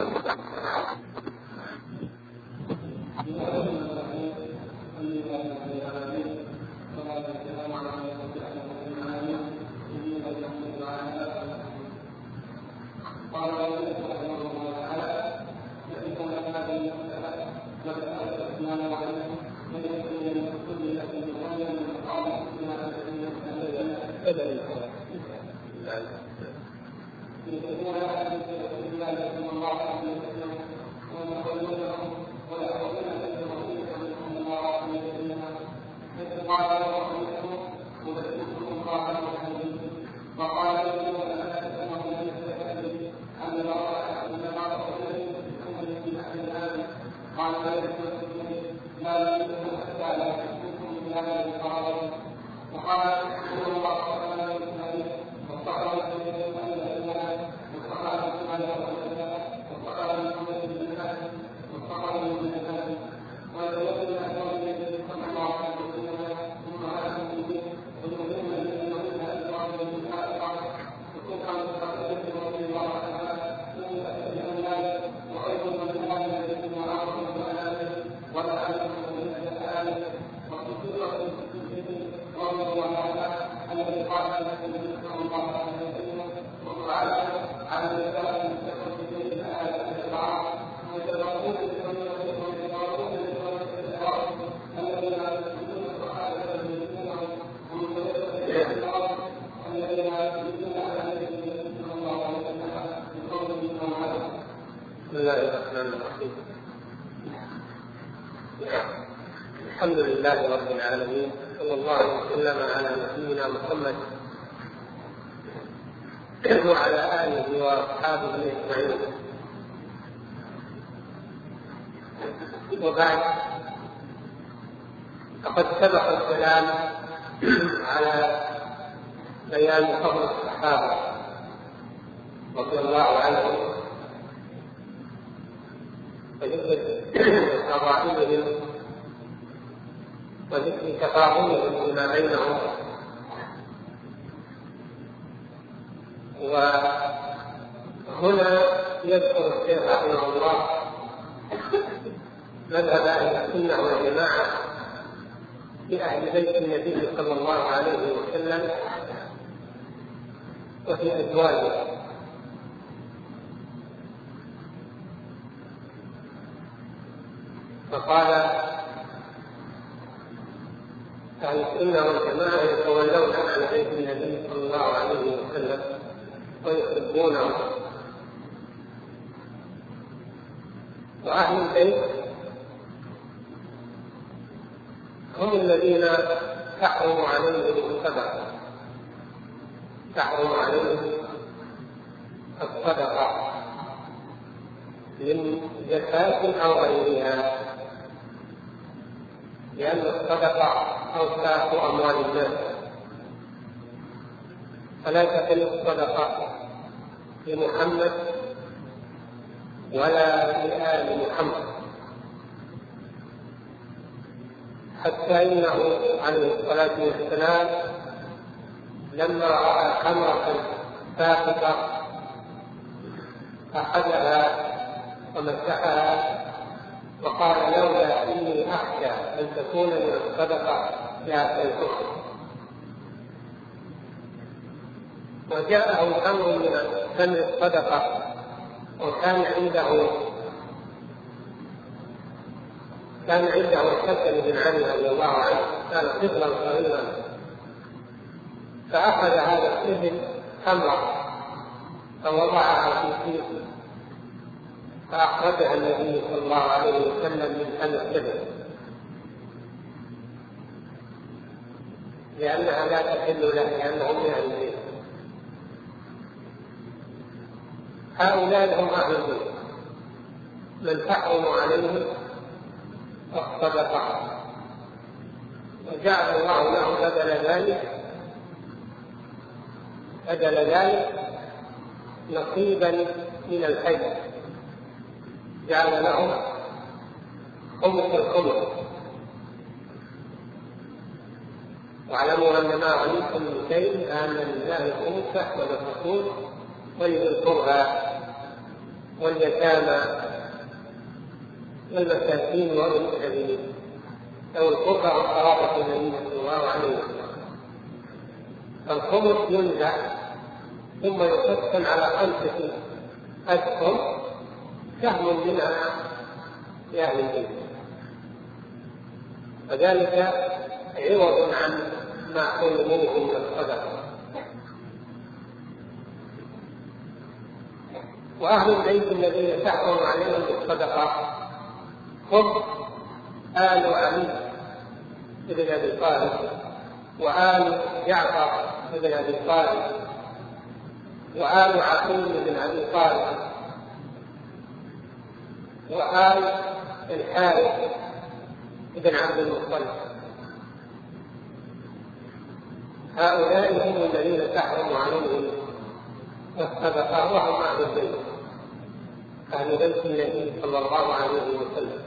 الحمد لله رب العالمين، صلى الله وسلم على نبينا محمد وعلى آله وأصحابه أجمعين. وبعد، فقد سبق الكلام على بيان فضل الصحابة رضي الله عنهم وذكر فضائلهم وذكر تفاضلهم فيما بينهم. وهنا يذكر الشيخ رحمه الله مذهب أهل السنة والجماعة في أهل بيت النبي صلى الله عليه وسلم وفي أزواجه. فقال أهل السنة والجماعة يتولون عن بيت النبي صلى الله عليه وسلم ويحبونه. وأهل البيت هم الذين تحرم عليهم الصدقة، تحرم عليهم الصدقة من زكاة أو غيرها، لأن الصدقة أوساخ أموال الناس، فلا تحل الصدقة لمحمد ولا لآل محمد، حتى إنه عليه الصلاة والسلام لما رأى خمرة ساقطة أخذها ومسحها وقال لولا إني أخشى أن تكون من الصدقة لأكلتها. وجاءه أمر من سمع الصدقة وكان عنده الحسن بن علي رضي الله عنه، كان طفلا صغيرا، فأخذ هذا الطفل خمرة فوضعها في كيس فأخرجها النبي صلى الله عليه وسلم من فم الطفل، لأنها لا تحل له لأنه من أهل البيت. هؤلاء هم أهل البيت من تحرم عليهم الصدقة، وجعل الله له بدل ذلك نصيبا من الحج، جعل لهم خمس الخمس. واعلموا أن ما غنمتم من شيء فأن لله خمسه وللرسول ولذي القربى واليتامى والمساكين وابن السبيل أو القربى وقرابة النبي صلى الله عليه وسلم. فالخمس ينزع ثم يقسم على 5 أسهم، سهم منها لأهل البيت، وذلك عوض عن ما حرموه من الصدقة. وأهل البيت الذين تحرم عليهم الصدقة هم آل علي بن أبي طالب وآل جعفر بن أبي طالب وآل عقيل بن أبي طالب وآل الحارث بن عبد المطلب. هؤلاء هم الذين تحرم عليهم الصدقة وهم أهل البيت، أهل بيت النبي صلى الله عليه وسلم.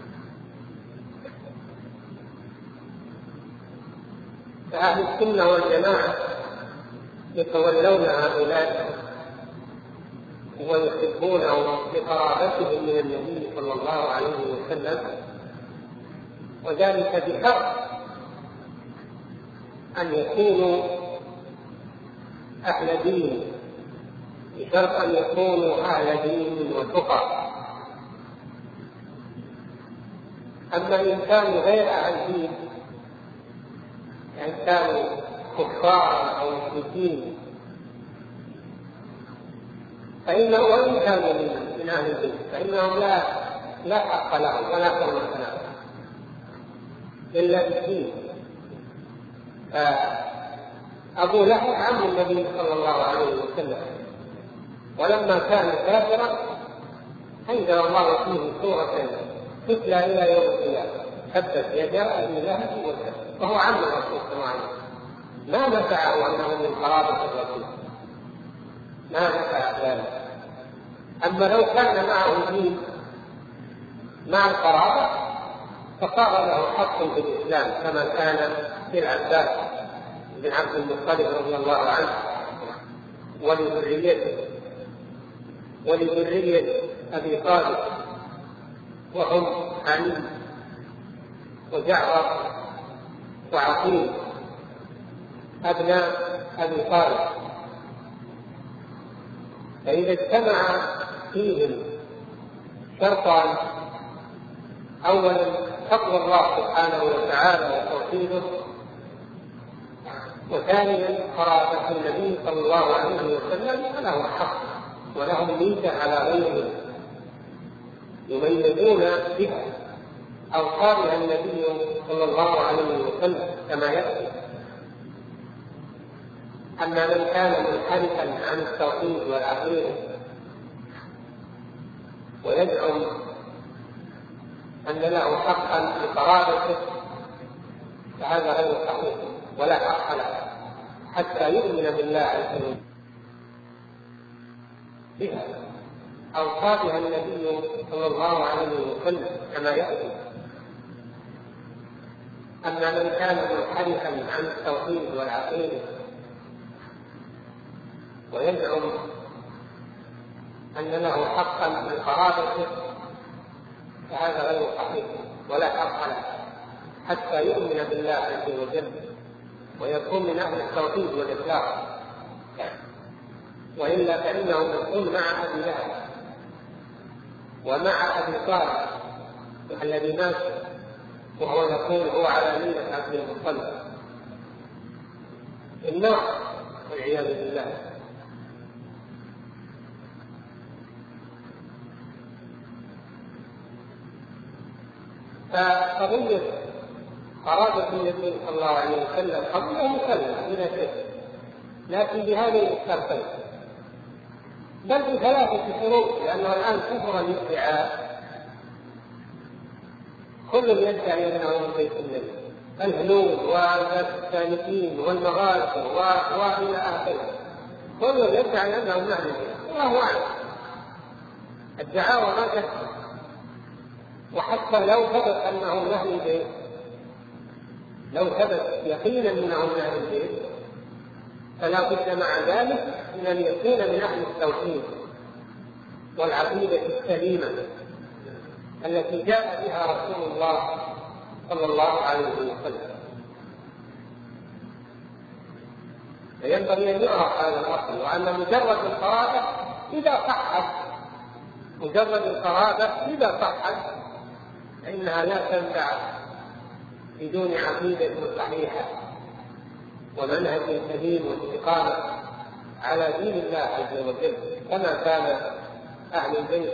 فأهل السنة والجماعة يتولون هؤلاء ويحبونهم لقرابتهم من النبي صلى الله عليه وسلم، وذلك بشرط أن يكونوا أهل دين، بشرط أن يكونوا أهل دين وتقى. أما إن كانوا غير أهل دين، يعني كانوا كفار أو مشركين، فإنه وإن كانوا من أهل الدين فإنهم لا حق لهم ولا حرمة لهم إلا بالدين. أبو لهب عم النبي صلى الله عليه وسلم، ولما كان كافرا أنزل الله فيه سورة تتلى إلى يوم القيامة تبت يدا أبي لهب وتب، وهو عم الرسول صلى الله عليه وسلم، ما نفعه أنه من قرابة الرسول، ما نفع ذلك. أما لو كان معه دين مع القرابة فصار له حق في الإسلام كما كان في العباس بن عبد المطلب رضي الله عنه ولذرية أبي طالب وهم علي وجعفر وعقيل أبناء أبي طالب. فإذا اجتمع فيهم شرطان: أولا تقوى الله سبحانه وتعالى وتوحيده، وثانيا قرابة النبي صلى الله عليه وسلم، فله حق ولهم ميزة على غيرهم يميزون بها أوصافها النبي صلى الله عليه وسلم كما يأتي. أما من كان منحرفا عن التوحيد والعقيدة ويزعم أن له حقا بقرابته فهذا غير صحيح ولا حق له حتى يؤمن بالله عز وجل بها أوصافها النبي صلى الله عليه وسلم كما يأتي. أما من كان منحرفا عن التوحيد والعقيدة ويزعم أن له حقا بقرابته فهذا غير صحيح ولا حق له حتى يؤمن بالله عز وجل ويكون من أهل التوحيد والإخلاص، وإلا فإنه يكون مع أبي لهب ومع أبي طالب الذي مات وهو يقول هو على ملة عبد المطلب النار والعياذ بالله. فقضية قرابة النبي صلى الله عليه وسلم قضية مسلمة بلا شك، لكن بهذه الشرطين بل بثلاثة شروط، لأنه الآن كثر الادعاء، كل يدعي أنه من بيت النبي، الهنود والسالكين والمغاربة وإلى آخره، كل يدعي أنه من أهل البيت وهو أعلم. الدعاوى ما تكفي، وحتى لو ثبت أنه من أهل البيت، لو ثبت يقينا أنه من أهل البيت، فلا بد مع ذلك من أن يكون من أهل التوحيد والعقيدة السليمة التي جاء بها رسول الله صلى الله عليه وسلم. فينبغي أن يعرف هذا الأصل، وأن مجرد القرابة إذا صحت فإنها لا تنفع بدون عقيدة صحيحة ومنهج سليم واستقامة على دين الله عز وجل، كما كان أهل البيت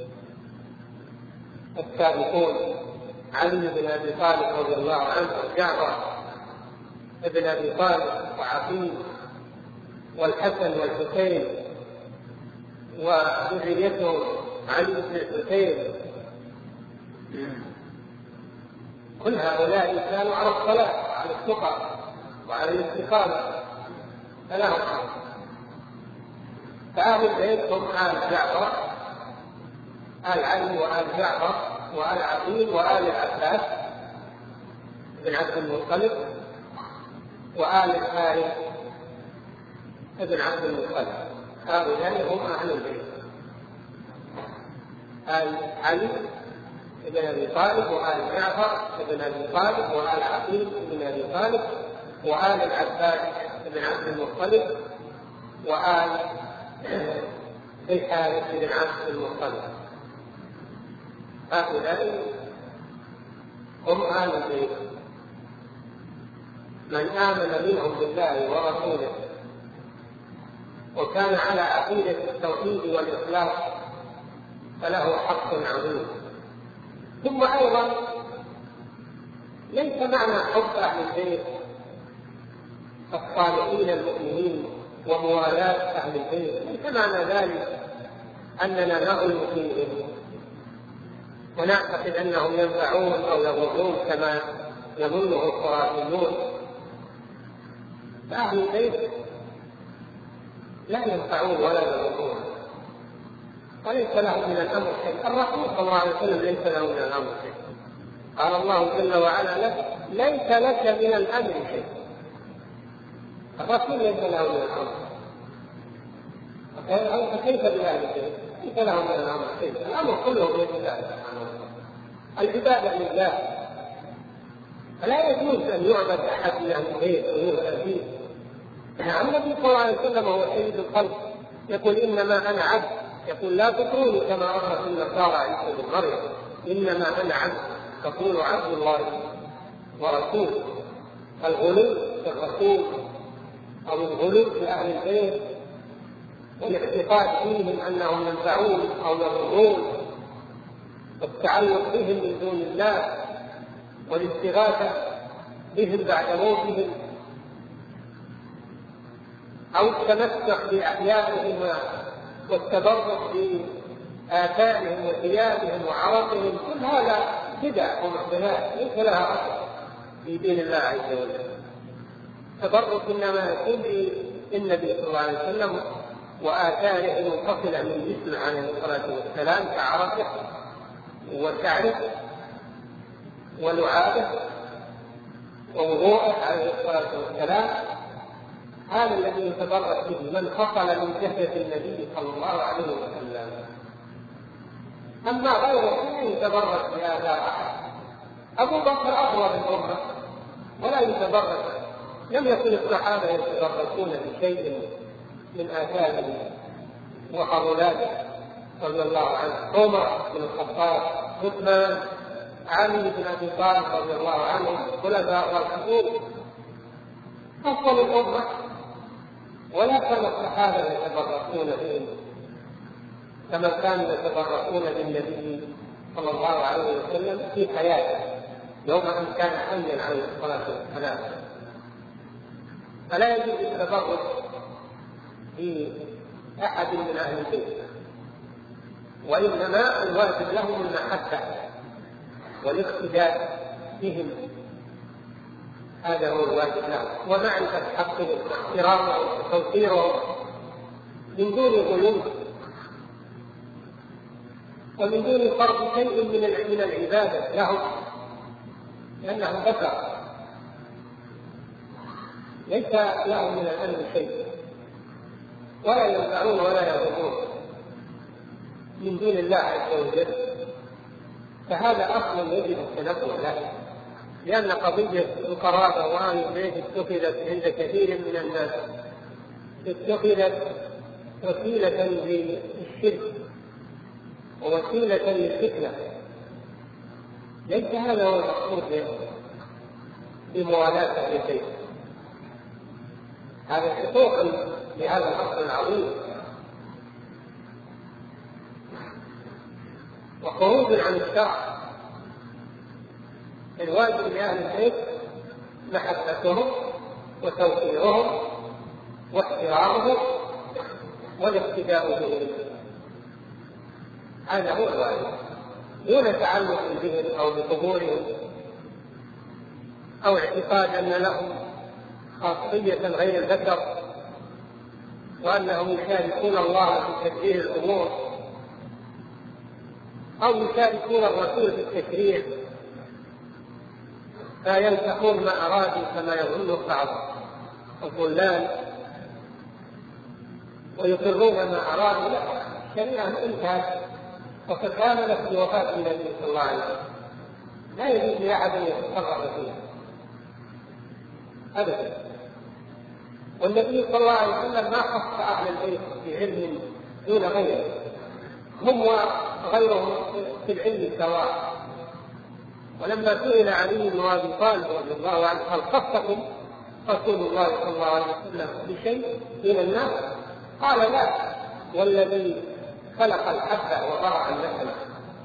السابقون: علي بن أبي طالب رضي الله عنه، وجعفر بن أبي طالب، وعقيل، والحسن والحسين، وذريتهم علي بن الحسين. كل هؤلاء كانوا على الصلاة وعلى التقى وعلى الاستقامة، فلهم حق. فأهل البيت هم آل جعفر، آل علي وآل جعفر وآل عقيل وآل العباس بن عبد المطلب وآل الحارث بن عبد المطلب. هؤلاء هم أهل البيت: آل علي بن أبي طالب وآل جعفر بن أبي طالب وآل عقيل بن أبي طالب وآل العباس بن عبد المطلب وآل الحارث بن عبد المطلب. هؤلاء هم آل البيت. من آمن منهم بالله ورسوله وكان على عقيدة التوحيد والإخلاص فله حق عظيم. ثم أيضا ليس معنى حب أهل البيت الصالحين المؤمنين وموالاة أهل البيت، ليس معنى ذلك أننا نغلو فيهم ونعتقد أنهم ينفعون أو يضرون كما يظنه الخرافيون. فأهل البيت لا ينفعون ولا يضرون، وليس له من الأمر شيء. الرسول صلى الله عليه وسلم ليس له من الأمر شيء. قال الله جل وعلا له: ليس لك من الأمر شيء. الرسول ليس له من الأمر. فكيف بهذا الشيء؟ ليس له من الأمر شيء. الأمر كله بيد الله سبحانه وتعالى. العبادة لله، فلا يجوز أن يعبد أحد من البيت ويؤذى فيه. النبي صلى الله عليه وسلم هو سيد الخلق، يقول: إنما أنا عبد. يقول: لا تقولوا كما أمرت النصارى عيسى بن مريم: إنما أنا عبد، تقول عبد الله ورسوله. الغلو في الرسول أو الغلو في أهل البيت والاعتقاد فيهم أنهم ينفعون أو يضرون، والتعلق بهم من دون الله، والاستغاثة بهم بعد موتهم، أو التمسك بأحيائهم والتبرك بآثارهم وثيابهم وعرقهم، كل هذا بدع ومحدثات ليس لها أصل في دين الله عز وجل. التبرك إنما يكون بالنبي صلى الله عليه وسلم وآثاره المنفصلة من جسمه عليه الصلاة والسلام كعرقه وشعره ولعابه ووضوءه عليه الصلاة والسلام. هذا الذي يتبرك به من فصل من جسد النبي صلى الله عليه وسلم. أما غيره لا يتبرك بهذا أحد. أبو بكر أفضل الأمة ولا يتبرك. لم يكن الصحابة يتبركون بشيء من آثاره وحضراته رضي الله عنه. عمر بن الخطاب، عثمان، علي بن أبي طالب رضي الله عنهم، خلفاء الراشدون أفضل الأمة، ولا كان الصحابة يتبركون بهم كما كانوا يتبركون بالنبي صلى الله عليه وسلم في حياته يوم أن كان حيا عليه الصلاة والسلام. فلا يجوز التبرك بأحد من أهل البيت، وإنما الواجب لهم المحبة والاقتداء بهم، هذا هو الواجب لهم، ومعرفة حقهم واحترامهم وتوقيرهم من دون غلو ومن دون فرض شيء من العبادة لهم، لأنهم بشر ليس لهم من الأمر شيء، ولا ينفعون ولا يضرون من دون الله عز وجل. فهذا أصل يجب التنبه له، لأن قضية القرابة وأهل البيت اتخذت عند كثير من الناس اتخذت وسيلة للشرك ووسيلة للفتنة. ليس هذا هو المقصود بموالاة أهل البيت. هذا حقوق لهذا الأصل العظيم وخروج عن الشرع. الواجب لأهل البيت محبتهم وتوقيرهم واحترامهم والاقتداء بهم، هذا هو الواجب، دون تعلق بهم أو بقبورهم أو اعتقاد أن لهم خاصية غير الذكر وأنهم يشاركون الله في تدبير الأمور أو يشاركون الرسول في التشريع فينسخون ما أرادوا كما يظن بعض الضلال ويقرون ما أرادوا. لا، الشريعة انتهت وقد آمنت بوفاة النبي صلى الله عليه وسلم، لا يجوز لأحد أن يتصرف فيها أبدا. والنبي صلى الله عليه وسلم ما خص أهل البيت بعلم دون غيره، هم وغيرهم في العلم سواء. ولما سئل علي بن أبي طالب رضي الله عنه: هل خصكم رسول الله صلى الله عليه وسلم بشيء من الناس؟ قال: لا، والذي خلق الحبة وضرع النسمة.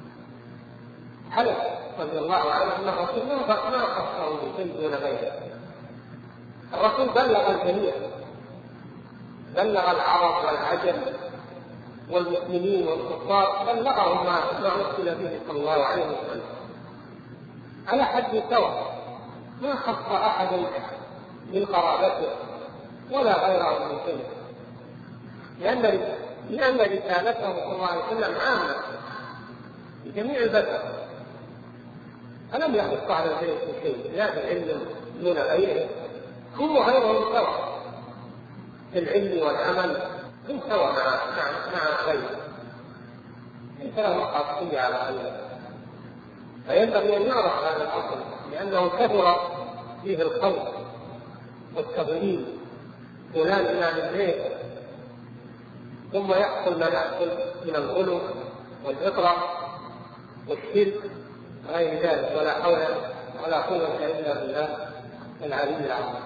حلف رضي الله عنه أن الرسول ما خصه بشيء دون غيره. الرسول بلغ الجميع، بلغ العرب والعجم والمؤمنين والكفار، بلغهم ما أرسل به صلى الله عليه وسلم على حد سواء، ما خص أحدا من قرابته ولا غيره من شيء، لأن رسالته صلى الله عليه وسلم عامة لجميع البشر، ألم يخص على شيء لا بالعلم دون غيره، هم غيرهم سواء في العلم والعمل، هم سواء مع غيره، ليس له خاصية على غيره. فينبغي أن نعرف هذا الأصل، لأنه كثر فيه الخلق والتضليل، فلان إمام الليل، ثم يحصل ما يحصل من الغلو والإطراء والشرك غير ذلك، ولا حول ولا قوة إلا بالله العلي العظيم.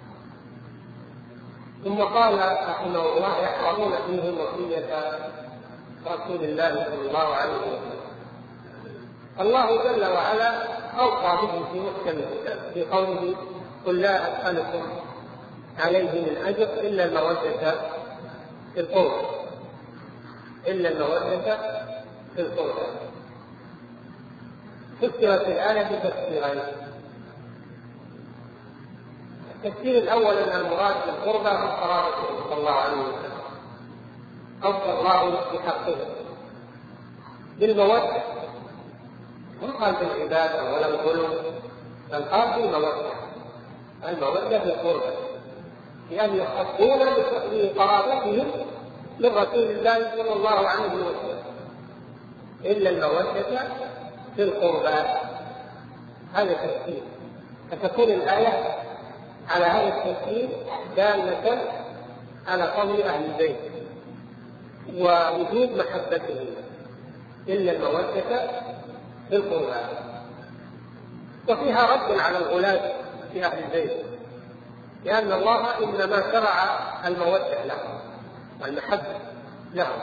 ثم قال رحمه الله: يحفظون فيهم وصية رسول الله صلى الله عليه وسلم. الله جل وعلا أوصى به في محكم الكتاب في قوله: قل لا أسألكم عليه من أجر إلا المودة في القربى، إلا المودة في القربى. فسرت الآية بتفسيرين: التفسير الأول أن المراد بالقربى هو قرابته صلى الله عليه وسلم، أوصى الله بحقه بالمودة، ما قال بالعبادة ولا الغلو، بل قال بالمودة، المودة في القربى، لأن يحبون لقرابتهم لرسول الله صلى الله عليه وسلم، إلا المودة في القربى. هذا التفسير، فتكون الآية على هذا التفسير دالة على قول أهل البيت ووجود محبتهم، إلا المودة في القربى. وفيها رد على الغلاة في أهل البيت، لأن الله إنما شرع المودة لهم والمحبة لهم.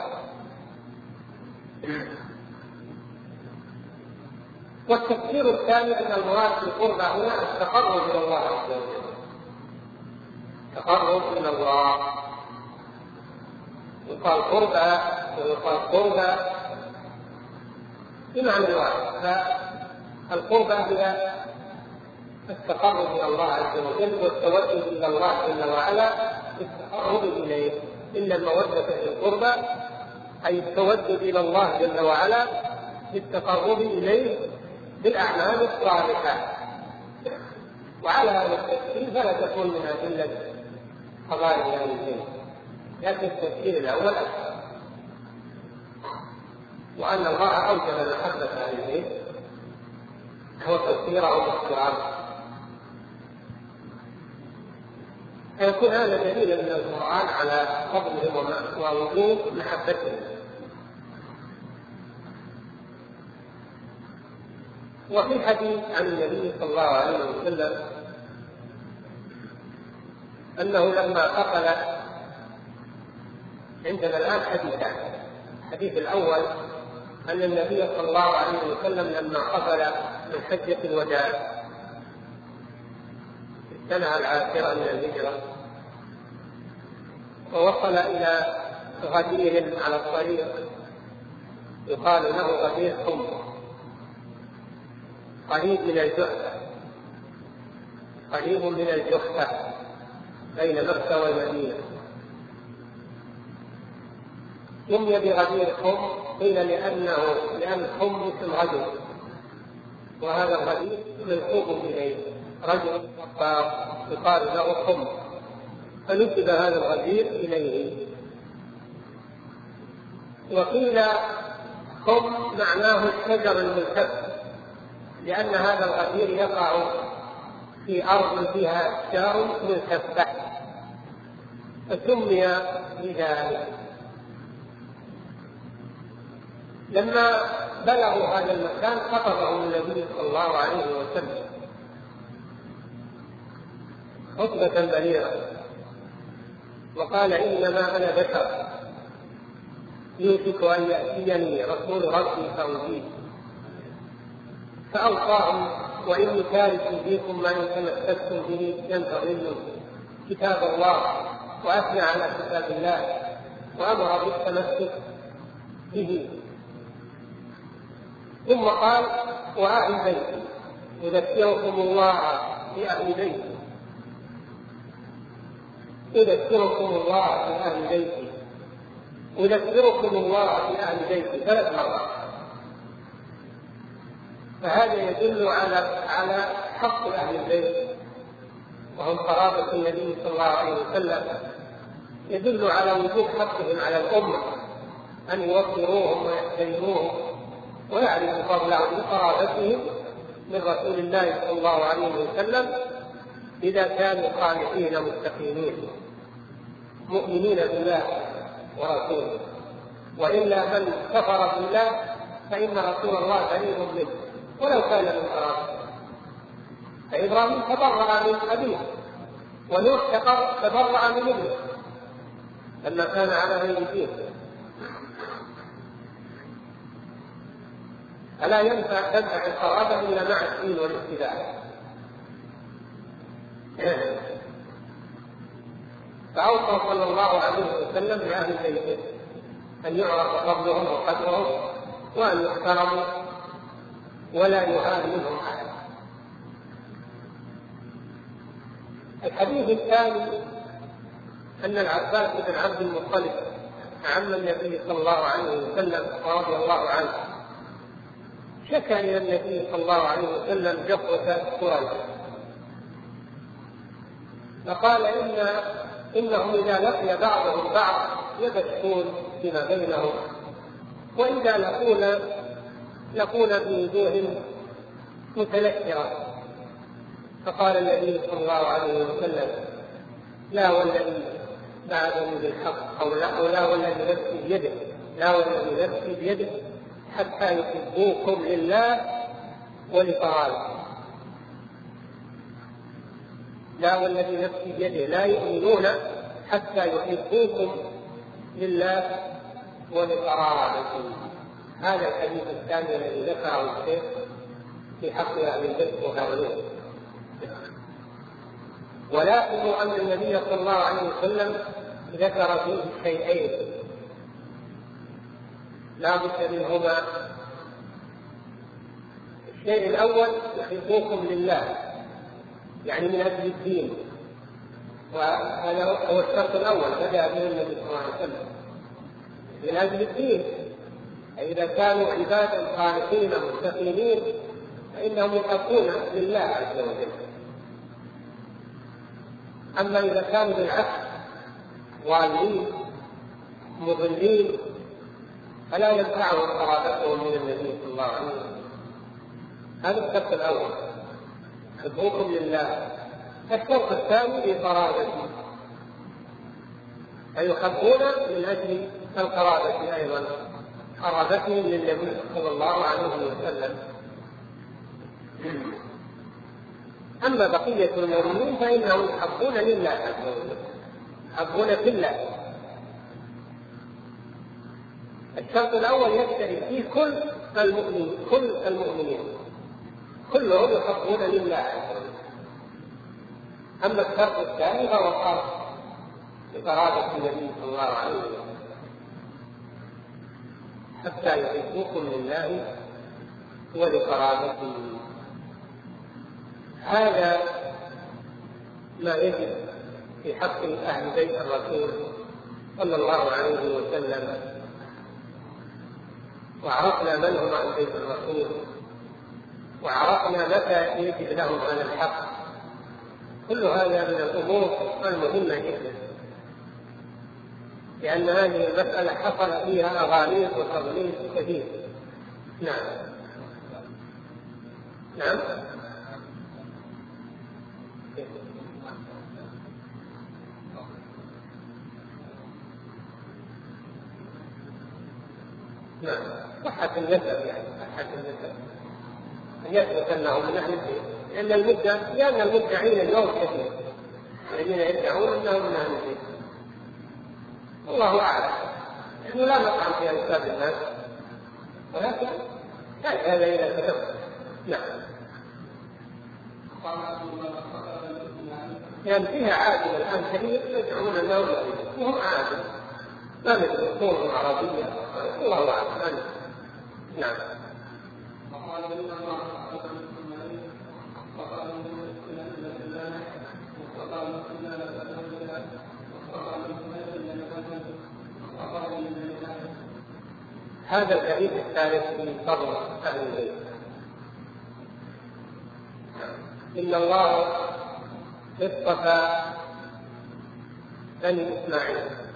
والتفسير الثاني أن المراد بالقربى هنا التقرب إلى الله عز وجل، التقرب إلى الله، يقال قربى ويقال قربى بمعنى واحد. فالقربى هي التقرب إلى الله عز وجل والتوجه إلى الله جل وعلا بالتقرب إليه، إلا المودة في القربى أي التوجه إلى الله جل وعلا بالتقرب إليه بالأعمال الصالحة. وعلى هذا التفسير فلا تكون من أدلة قضايا أهل البيت، لكن التفسير الأول أكثر، وأن الله أوجب محبة أهل البيت هو تفسيره باحترام، فيكون هذا دليلا من القرآن على فضلهم ووجوب محبتهم. وفي الحديث عن النبي صلى الله عليه وسلم أنه لما قتل، عندنا الآن حديثان: الحديث الأول أن النبي صلى الله عليه وسلم لما قتل من حجة الوداع في السنة 10 من الهجرة، ووصل إلى غدير على الطريق يقال له غدير حمر، قريب من الجحفة، قريب من الجحفة بين مكة والمدينة، سمي بغدير حمر قيل لأن حمر اسم رجل، وهذا الغدير منسوب إليه رجل يقال له حمر، فنسب هذا الغدير إليه. وقيل حمر معناه الشجر الملتف، لأن هذا الغدير يقع في أرض فيها أشجار ملتفة فسمي بذلك. لما بلغوا هذا المكان خطبهم النبي صلى الله عليه وسلم خطبة بليغة وقال: إنما أنا بشر يوشك أن يأتيني رسول ربي فأجيب. فأوصاهم: وإني تارك فيكم ما إن تمسكتم به لن تضلوا كتاب الله، وأثنى على كتاب الله وأمر بالتمسك به. ثم قال: وأهل بيتي يذكركم الله بأهل بيتي، يذكركم الله بأهل بيتي أذكركم الله في أهل بيتي 3 مرات. فهذا يدل على حق أهل البيت وهم قرابة النبي صلى الله عليه وسلم، يدل على وجوب حقهم على الأمة أن يوقروهم ويحترموهم ويعرفوا فضلهم بقرابتهم من رسول الله صلى الله عليه وسلم إذا كانوا خالصين مستقيمين مؤمنين بالله ورسوله. وإلا من كفر بالله فإن رسول الله بريء منه ولو كان من قرابته. فإبراهيم تبرأ من أبيه، ونوح تبرأ من ابنه لما كان على غير دين. ألا ينفع تدعي القرابة إلا مع الدين والاتباع. فأوصى صلى الله عليه وسلم بأهل بيته أن يعرف فضلهم وقدرهم وأن يحترموا ولا يهان منهم أحد. الحديث الثاني أن العباس بن عبد المطلب عم النبي صلى الله عليه وسلم رضي الله عنه شكى إلى النبي صلى الله عليه وسلم جفوة قريش، فقال إنهم إذا لقي بعضهم بعض يبشرون فيما بينهم، وإذا لقون بوجوه متنكرة. فقال النبي صلى الله عليه وسلم: لا والذي بعثني بالحق، أو لا والذي نفسي بيده، لا والذي نفسي بيده حتى يحبوكم لله ولقرابه. لا والذي نفسي بيده لا يؤمنون حتى يحبوكم لله ولقرابكم. هذا الحديث الثاني الذي ذكره الشيخ في حق أهل البيت وهؤلاء. ولاحظوا أن النبي صلى الله عليه وسلم ذكر فيه شيئين لا بد منهما. الشيء الأول: يحبوكم لله، يعني من أجل الدين، وهذا هو الشرط الأول بدأ به النبي صلى الله عليه وسلم، من أجل الدين. إذا كانوا عبادا خالصين مستقيمين فإنهم يحبون لله عز وجل. أما إذا كانوا بالعكس ضالين مضلين فلا ينفعهم قرابتهم من النبي صلى الله عليه وسلم. هذا الشرط الأول: يحبوكم لله. الشرط الثاني: لقرابته، فيحبون من أجل القرابة أيضا، قرابتهم للنبي صلى الله عليه وسلم. أما بقية المؤمنين فإنهم يحبون لله عز وجل، يحبون في الله. الشرط الأول يشترك فيه كل المؤمنين كلهم يحبون لله عز وجل. أما الشرط الثاني فهو خاص بقرابة النبي صلى الله عليه وسلم، حتى يحبوكم لله ولقرابته. هذا ما يجب في حق أهل بيت الرسول صلى الله عليه وسلم. وعرفنا من هم أهل بيت الرسول، وعرفنا متى يجب لهم على الحق. كل هذا من الأمور المهمة جدا، لأن هذه المسألة حصل فيها أغاليط وتضليل كثير. نعم. نعم. نعم. صحة النسب، يعني صحة النسب أن يثبت أنه من أهل البيت، لأن المدعين اليوم كثير الذين يدعون أنهم من أهل البيت. الله أعلم، نحن لا نطعن في أنساب الناس، ولكن هذا إذا تثبت. نعم. يعني فيها عادل الآن كثير يدعون أنهم وهم عادل، ما مثل أصولهم عربية. الله أعلم. نعم. وقال هذا الحديث الثالث من فضل أهل البيت. إن الله اصطفى بني إسماعيل.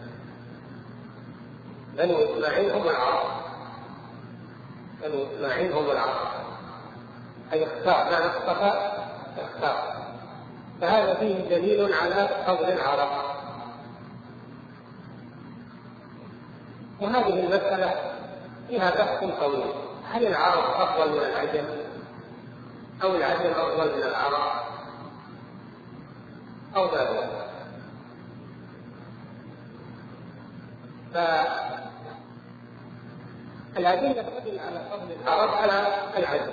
بني إسماعيل هم العرب، بني إسماعيل هم العرب، أي اختار، معنى اصطفى اختار. فهذا فيه دليل على فضل العرب. وهذه المسألة فيها بحث طويل، هل العرب أفضل من العجم أو العجم أفضل من العرب أو لا؟ فالأدلة تدل على فضل العرب على العجم.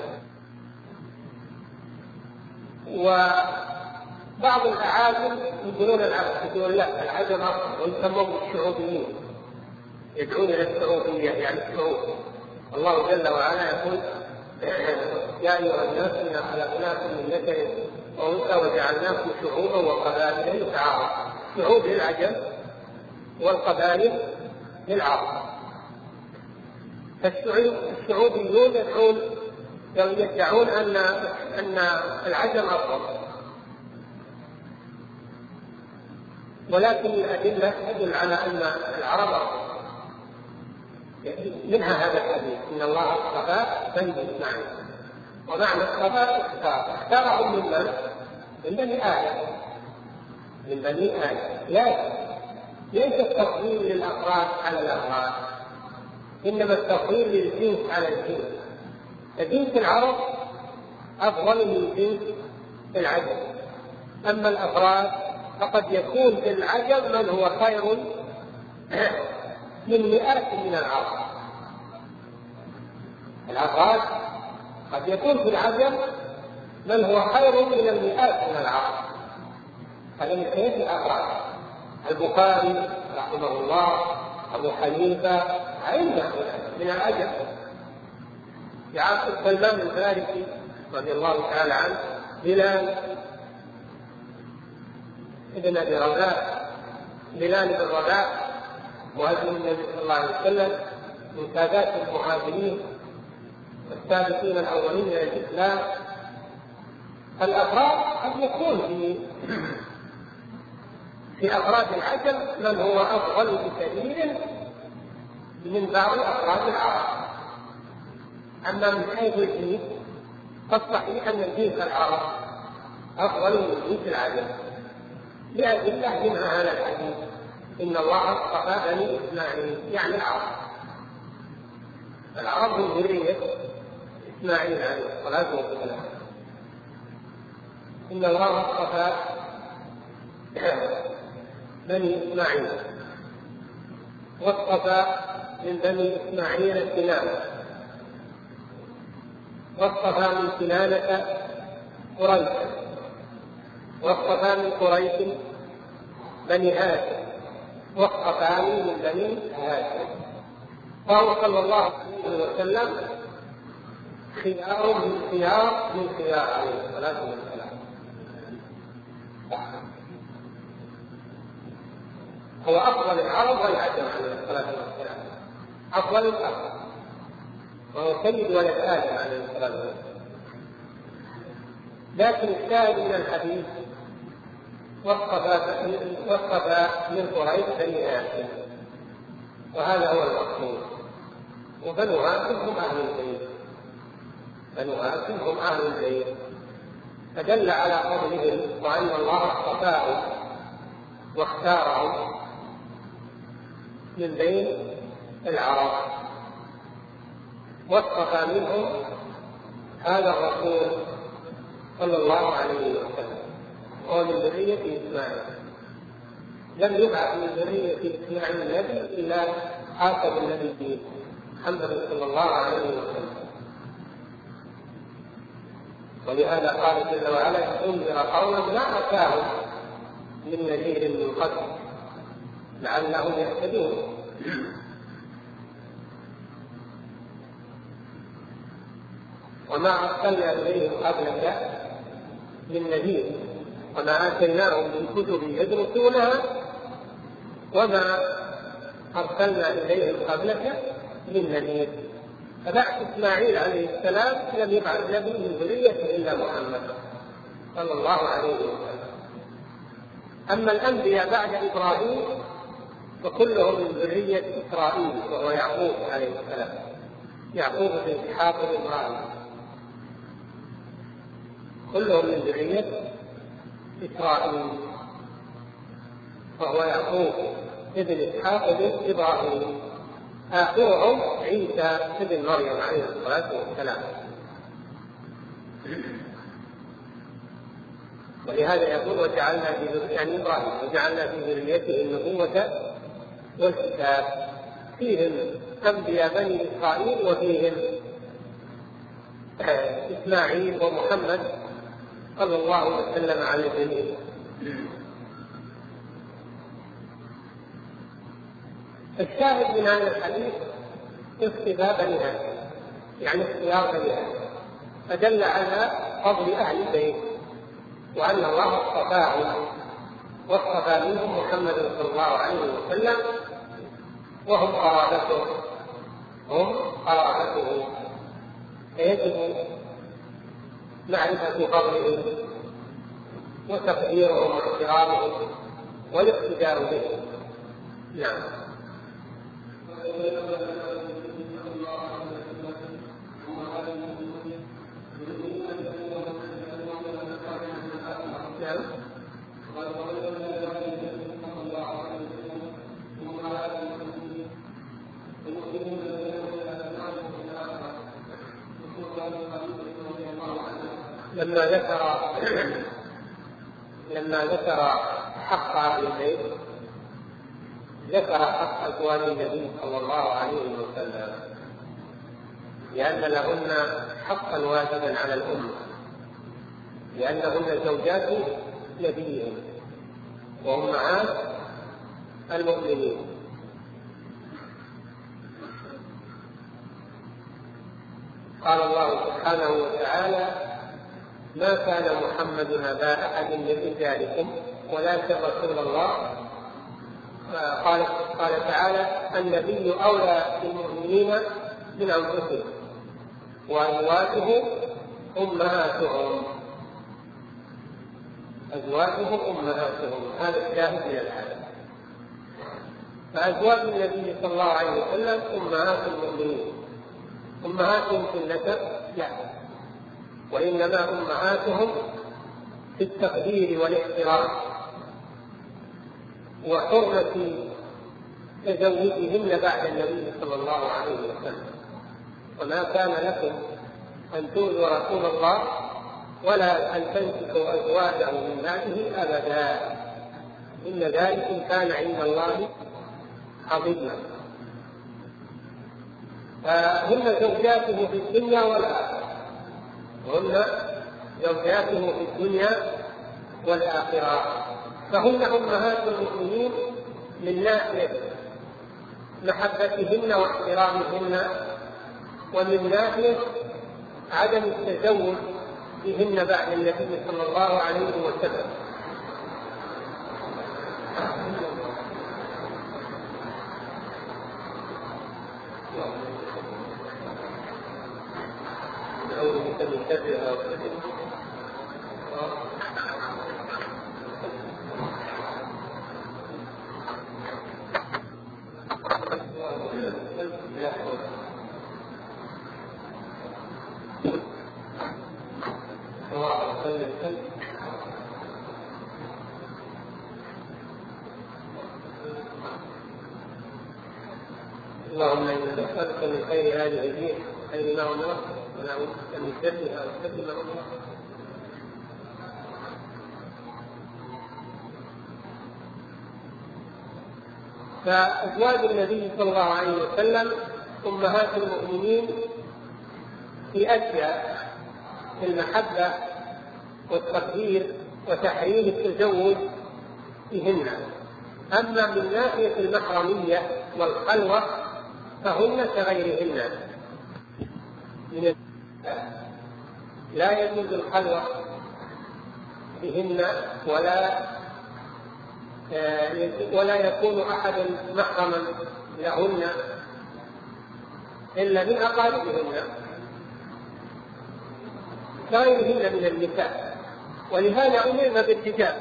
وبعض الأعاجم يقولون العكس، يقولون لا العجم أفضل، ويسمون الشعوبيين، يدعون إلى الشعوبية يعني الشعوب. الله جل وعلا يقول يا أيها الناس إنا خلقناكم من ذكر وأنثى وجعلناكم شعوبا وقبائل لتعارفوا. شعوب للعجم والقبائل للعرب. فالشعوبيون يدعون أن العجم أفضل، ولكن الأدلة تدل على أن العرب أفضل. منها هذا الحديث إن الله اصطفى بني إسماعيل. ومعنى اصطفى اختارهم من من؟ من بني آدم، من بني آدم. ليس التفضيل للأفراد على الأفراد، إنما التفضيل للجنس على الجنس. فجنس العرب أفضل من جنس العجم. أما الأفراد فقد يكون في العجم من هو خير من مئات من العرب. الأفراد قد يكون في العجم من هو خير من المئات من العرب. هذا من حيث الأفراد. البخاري رحمه الله، أبو حنيفة، أئمة من العجم. في عصر سلمان الفارسي رضي الله تعالى عنه، بلال بن أبي رباح، بلال بن رباح مؤذن النبي صلى الله عليه وسلم، من سادات المهاجرين والسابقين الأولين إلى الإسلام. الأفراد قد يكون في أفراد العجم من هو أفضل بكثير من بعض أفراد العرب. أما من حيث الجنس فالصحيح أن الجنس العرب أفضل من جنس العجم، لأدلة منها هذا الحديث إن الله اصطفى بني إسماعيل، يعني العرب من ذرية إسماعيل عليه الصلاة والسلام. إن الله اصطفى بني إسماعيل، واصطفى من بني إسماعيل كنانة، واصطفى من كنانة قريش، واصطفى من قريش بني هاشم، واصطفى من بني هاشم. فهو صلى الله عليه وسلم خيار من خيار عليه الصلاة والسلام. هو أفضل العرب والعجم عليه الصلاة والسلام، أفضل الأرض، وهو سيد ولد آدم عليه الصلاة والسلام. لكن الشاهد من الحديث واصطفى من قريش بني هاشم، وهذا هو المقصود. وبنو هاشم هم أهل البيت، بنو هاشم هم أهل البيت، فدل على فضلهم وأن الله اصطفاهم واختارهم من بين العرب، واصطفى منهم هذا الرسول صلى الله عليه وسلم، وهو من ذرية إسماعيل. لم يبعث من ذرية إسماعيل النبي إلا خاتم النبيين محمد صلى الله عليه وسلم. ولهذا قال جل وعلا انذر قوما ما أتاهم من نذير من قبل لعلهم يهتدون. وما أرسلنا إليهم قبلك من نذير وما آتيناهم من كتب يدرسونها وما أرسلنا إليهم قبلك من نذير. فبعد إسماعيل عليه السلام لم يبعث نبي من ذريته إلا محمد صلى الله عليه وسلم. أما الأنبياء بعد إبراهيم فكلهم من ذرية إسرائيل وهو يعقوب عليه السلام، يعقوب بن إسحاق بن إبراهيم، كلهم من ذرية إسرائيل وهو يعقوب ابن إسحاق بن إبراهيم. آخرهم عيسى ابن مريم عليه الصلاة والسلام. ولهذا يقول وجعلنا في ذريته إبراهيم وجعلنا في ذريته النبوة والكتاب. فيهم أنبياء بني إسرائيل وفيهم إسماعيل ومحمد صلى الله وسلم على الجميع. الشاهد من هذا الحديث اختباء بني هاشم، يعني اختيار بني هاشم، فدل على فضل أهل البيت وأن الله اصطفاهم واصطفى منهم محمد صلى الله عليه وسلم وهم قرابته، هم قرابته، فيجب معرفة فضلهم وتقديرهم واحترامهم والاقتداء بهم. نعم. لما ذكر حق أهل البيت ذكر حق أزواج النبي صلى الله عليه وسلم، لأن لهن حقا واجبا على الأمة، لأنهن زوجات نبيهم وأمهات المؤمنين. قال الله سبحانه وتعالى: ما كان محمد أبا أحد من رجالكم ولكن رسول الله. قال تعالى: النبي أولى بالمؤمنين من أنفسهم وأزواجه أمهاتهم. أزواجهم أمهاتهم، هذا الشاهد من الآية. فأزواج النبي صلى الله عليه وسلم أمهات المؤمنين. أمهاتهم في النسب؟ لا، وإنما أمهاتهم في التقدير والاحترام وحرمة تزوجهن بعد النبي صلى الله عليه وسلم. وما كان لكم أن تؤذوا رسول الله ولا أن تنكحوا أزواجه من بعده أبدا، إن ذلك كان عند الله عظيما. فهن زوجاته في الدنيا والآخرة، هن زوجاته في الدنيا والآخرة، فهن أمهات المؤمنين من ناحية محبتهن واحترامهن، ومن ناحية عدم التزوج بهن بعد النبي صلى الله عليه وسلم. اللهم إنا نسألك من خير هذه الدين خير ما أمرت ونعوذ بك من شرها وشر ما أمرت. فأزواج النبي صلى الله عليه وسلم أمهات المؤمنين في أشياء في المحبة والتقدير وتحريم التزوج بهن. أما من ناحية المحرمية والخلوة فهن كغيرهن، لا يجوز الخلوة بهن ولا يكون أحد محرما لهن إلا من أقاربهن غيرهن من النساء، ولهذا أمرنا بالحجاب.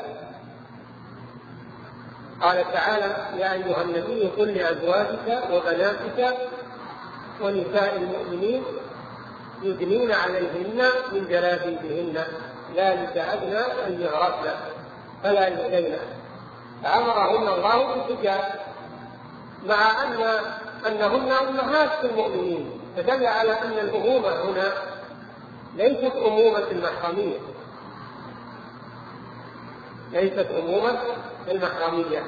قال تعالى: يا أيها النبي قل لأزواجك وبناتك ونساء المؤمنين يدنين عليهن من جلابيبهن ذلك أدنى أن يعرفن فلا يؤذين. فأمرهن الله بالحجاب مع أنهن أمهات المؤمنين، فدل على أن الأمومة هنا ليست أمومة المحرمية، ليست أمومة المحرمية.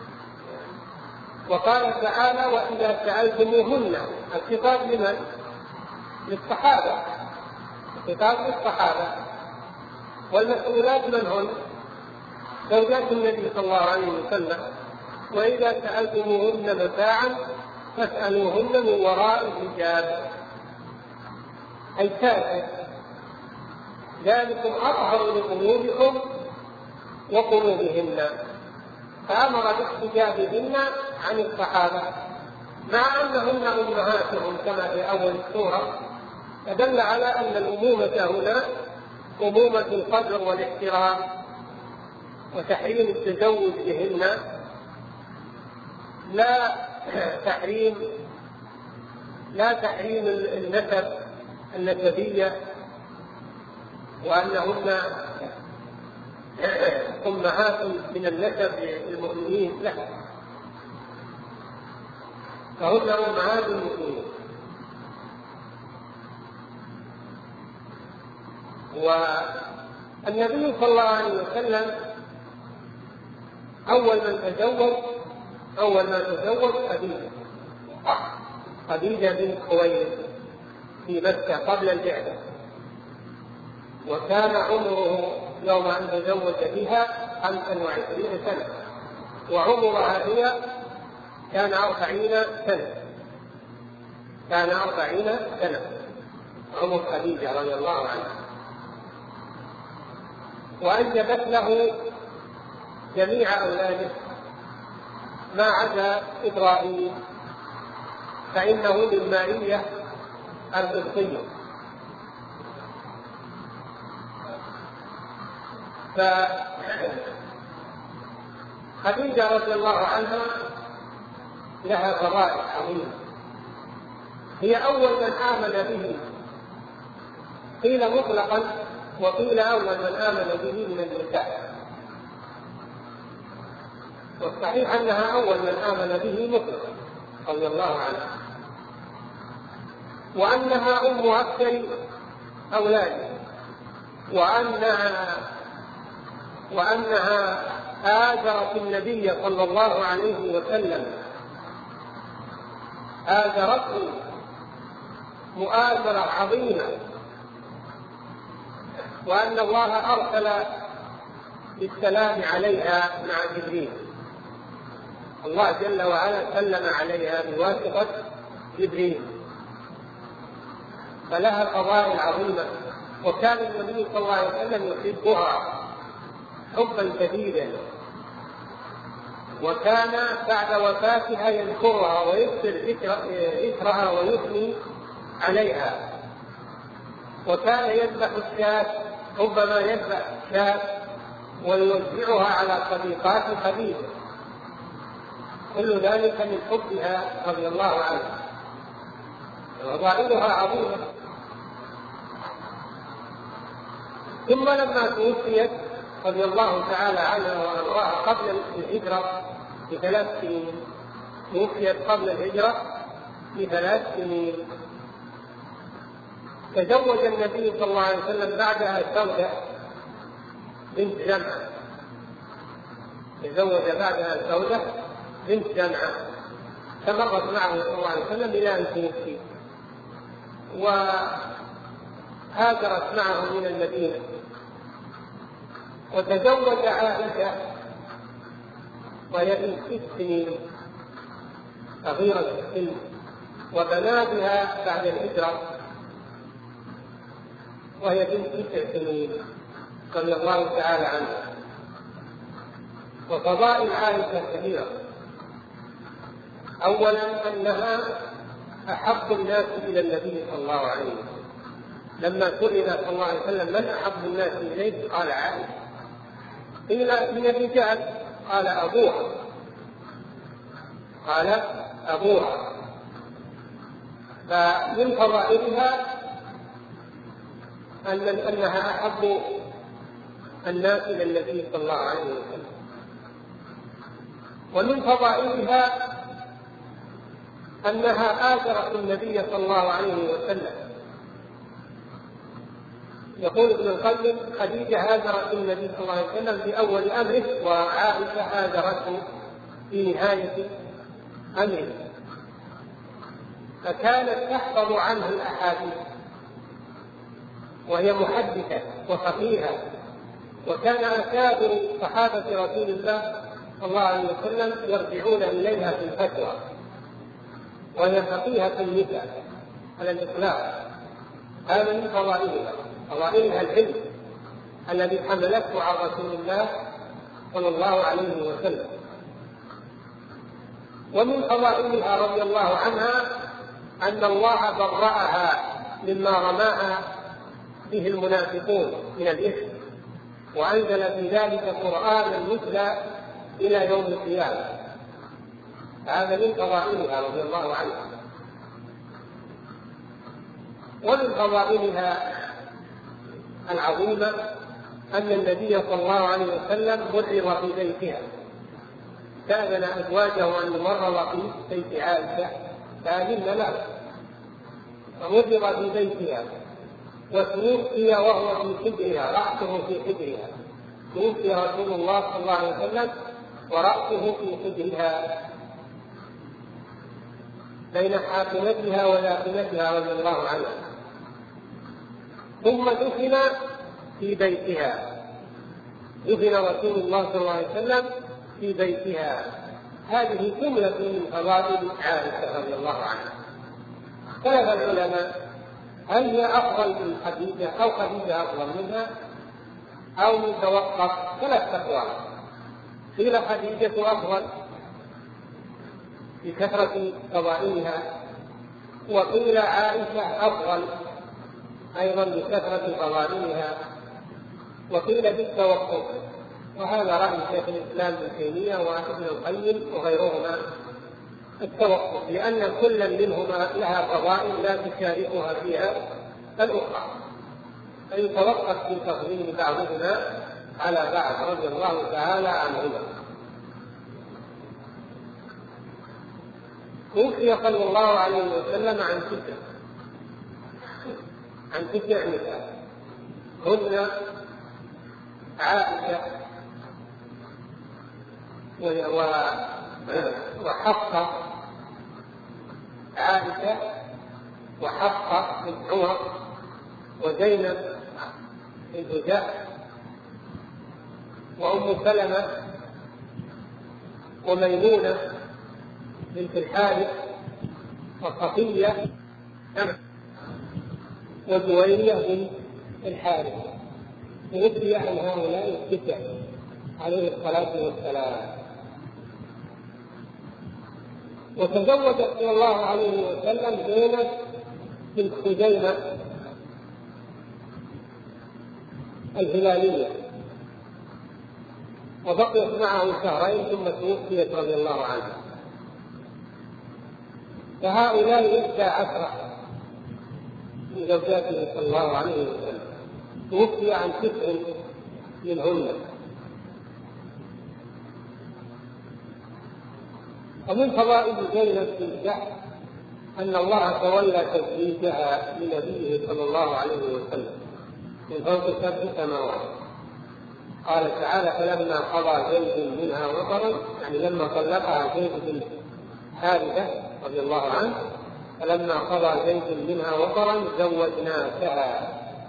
وقال تعالى: وإذا سألتموهن، الخطاب لمن؟ للصحابة، الخطاب للصحابة، والمسؤولات من هن؟ زوجات النبي صلى الله عليه وسلم. وإذا سألتموهن متاعا فاسألوهن من وراء الحجاب، أي كافر، ذلكم أطهر لقلوبكم وقلوبهن. فأمر باحتجابهن عن الصحابة مع أنهن أمهاتهم كما في أول السورة، فدل على أن الأمومة هنا أمومة القدر والاحترام، وتحريم التزوج بهن لا تحريم النسب النسبية، وأنهن أمهات من النسب المؤمنين، لا، فهن أمهات المؤمنين. والنبي صلى الله عليه وسلم أول ما تزوج خديجة بنت خويلد في مكة قبل البعثة، وكان عمره يوم أن تزوج بها 25 سنة، وعمرها هي كان 40 سنة عمر خديجة رضي الله عنها. وأنجبت له جميع أولاده ما عدا إبراهيم، فإنه من مارية القبطية. فخديجة رضي الله عنها لها فضائل عظيمة، هي أول من آمن به، قيل مطلقا وقيل أول من آمن به من النساء، والصحيح أنها أول من آمن به مطلقا رضي الله عنها، وأنها أم أكثر أولاده، وأنها آذرت النبي صلى الله عليه وسلم، آذرته مؤازرة عظيمة، وأن الله أرسل بالسلام عليها مع جبريل، الله جل وعلا سلم عليها بواسطة جبريل، فلها فضائل عظيمة. وكان النبي صلى الله عليه وسلم يحبها حبا شديدا، وكان بعد وفاتها يذكرها ويكثر ذكرها ويثني عليها، وكان يذبح الشاة، ربما يذبح الشاة ويوزعها على صديقات خديجة، كل ذلك من حبها رضي الله عنها، وفضائلها عظيمة. ثم لما توفيت رضي الله تعالى عنها وارضاها قبل الهجرة ب3 سنين، توفيت قبل الهجرة ب3 سنين، تزوج النبي صلى الله عليه وسلم بعدها سودة بنت جمعة، استمرت معه صلى الله عليه وسلم إلى أن توفي، وهاجرت معه من المدينة. وتزوج عائشة وهي بنت 6 سنين صغيرة السن، وبناتها بعد الهجرة وهي بنت 9 سنين رضي الله تعالى عنها. وفضائل عائشة كثيرة، أولا أنها أحب الناس إلى النبي صلى الله عليه وسلم. لما سئل صلى الله عليه وسلم من أحب الناس إليه قال عائشة. قيل من الرجال قال أبوها. فمن فضائلها أنها أحب الناس إلى النبي صلى الله عليه وسلم. ومن فضائلها أنها آثرت النبي صلى الله عليه وسلم. يقول ابن القيم: خديجة آثرت النبي صلى الله عليه وسلم في أول أمره، وعائشة آثرته في نهاية أمره، فكانت تحفظ عنه الأحاديث وهي محدثة وفقيهة. وكان أكابر صحابة رسول الله صلى الله عليه وسلم يرجعون إليها في الفتوى، وهي فقيهة النساء على الإطلاق. هذا من فضائلها العلم الذي حملته عن رسول الله صلى الله عليه وسلم. ومن فضائلها رضي الله عنها أن الله برأها مما رماها به المنافقون من الإثم، وأنزل في ذلك قرآنا يتلى إلى يوم القيامة. هذا من فضائلها رضي الله عنها. ومن فضائلها العظيمة أن النبي صلى الله عليه وسلم مرض في بيتها، كان أزواجه أن يمرض في بيت عائشة فأذن له، فمرض في بيتها وتوفي وهو في حجرها، رأسه في حجرها. توفي رسول الله صلى الله عليه وسلم ورأسه في حجرها بين حاكمتها ولاقمتها رضي الله عنها. ثم دفن في بيتها، دفن رسول الله صلى الله عليه وسلم في بيتها. هذه جملة من فضائل عائشة رضي الله عنها. اختلف العلماء هل هي أفضل من خديجة أو خديجة أفضل منها أو متوقف؟ ثلاث أقوال. قيل خديجة أفضل بكثرة فضائلها، وقيل عائشة أفضل أيضا بكثرة فضائلها، وقيل بالتوقف. وهذا رأي شيخ الإسلام ابن تيمية وابن القيم وغيرهما، التوقف، لأن كل منهما لها فضائل لا تشاركها فيها الأخرى، فيتوقف في تفضيل بعضهما على بعض رضي الله تعالى عنهما. توفي صلى الله عليه وسلم عن تسع نساء، هن عائشة وحفصة، عائشة وحفصة بنت عمر وزينب بنت جحش وأم سلمة وميمونة بنت الحارث وصفية وجويرية بنت الحارث. ونبي عن هؤلاء التسع عليه الصلاة والسلام. وتزوجت صلى الله عليه وسلم زينب بنت خزيمة الهلالية، وبقيت معه شهرين ثم توفيت رضي الله عنها. فهؤلاء 11 من زوجاته صلى الله عليه وسلم، توفي عن 9 منهن. ومن فضائل زينب بنت جحش أن الله تولى تزويجها لنبيه صلى الله عليه وسلم من فوق 7 سماوات. قال تعالى: فلما قضى زيد منها وطرا، يعني لما طلقها زيد بن حارثة رضي الله عنه، فلما قضى زيد منها وطرا زوجناكها.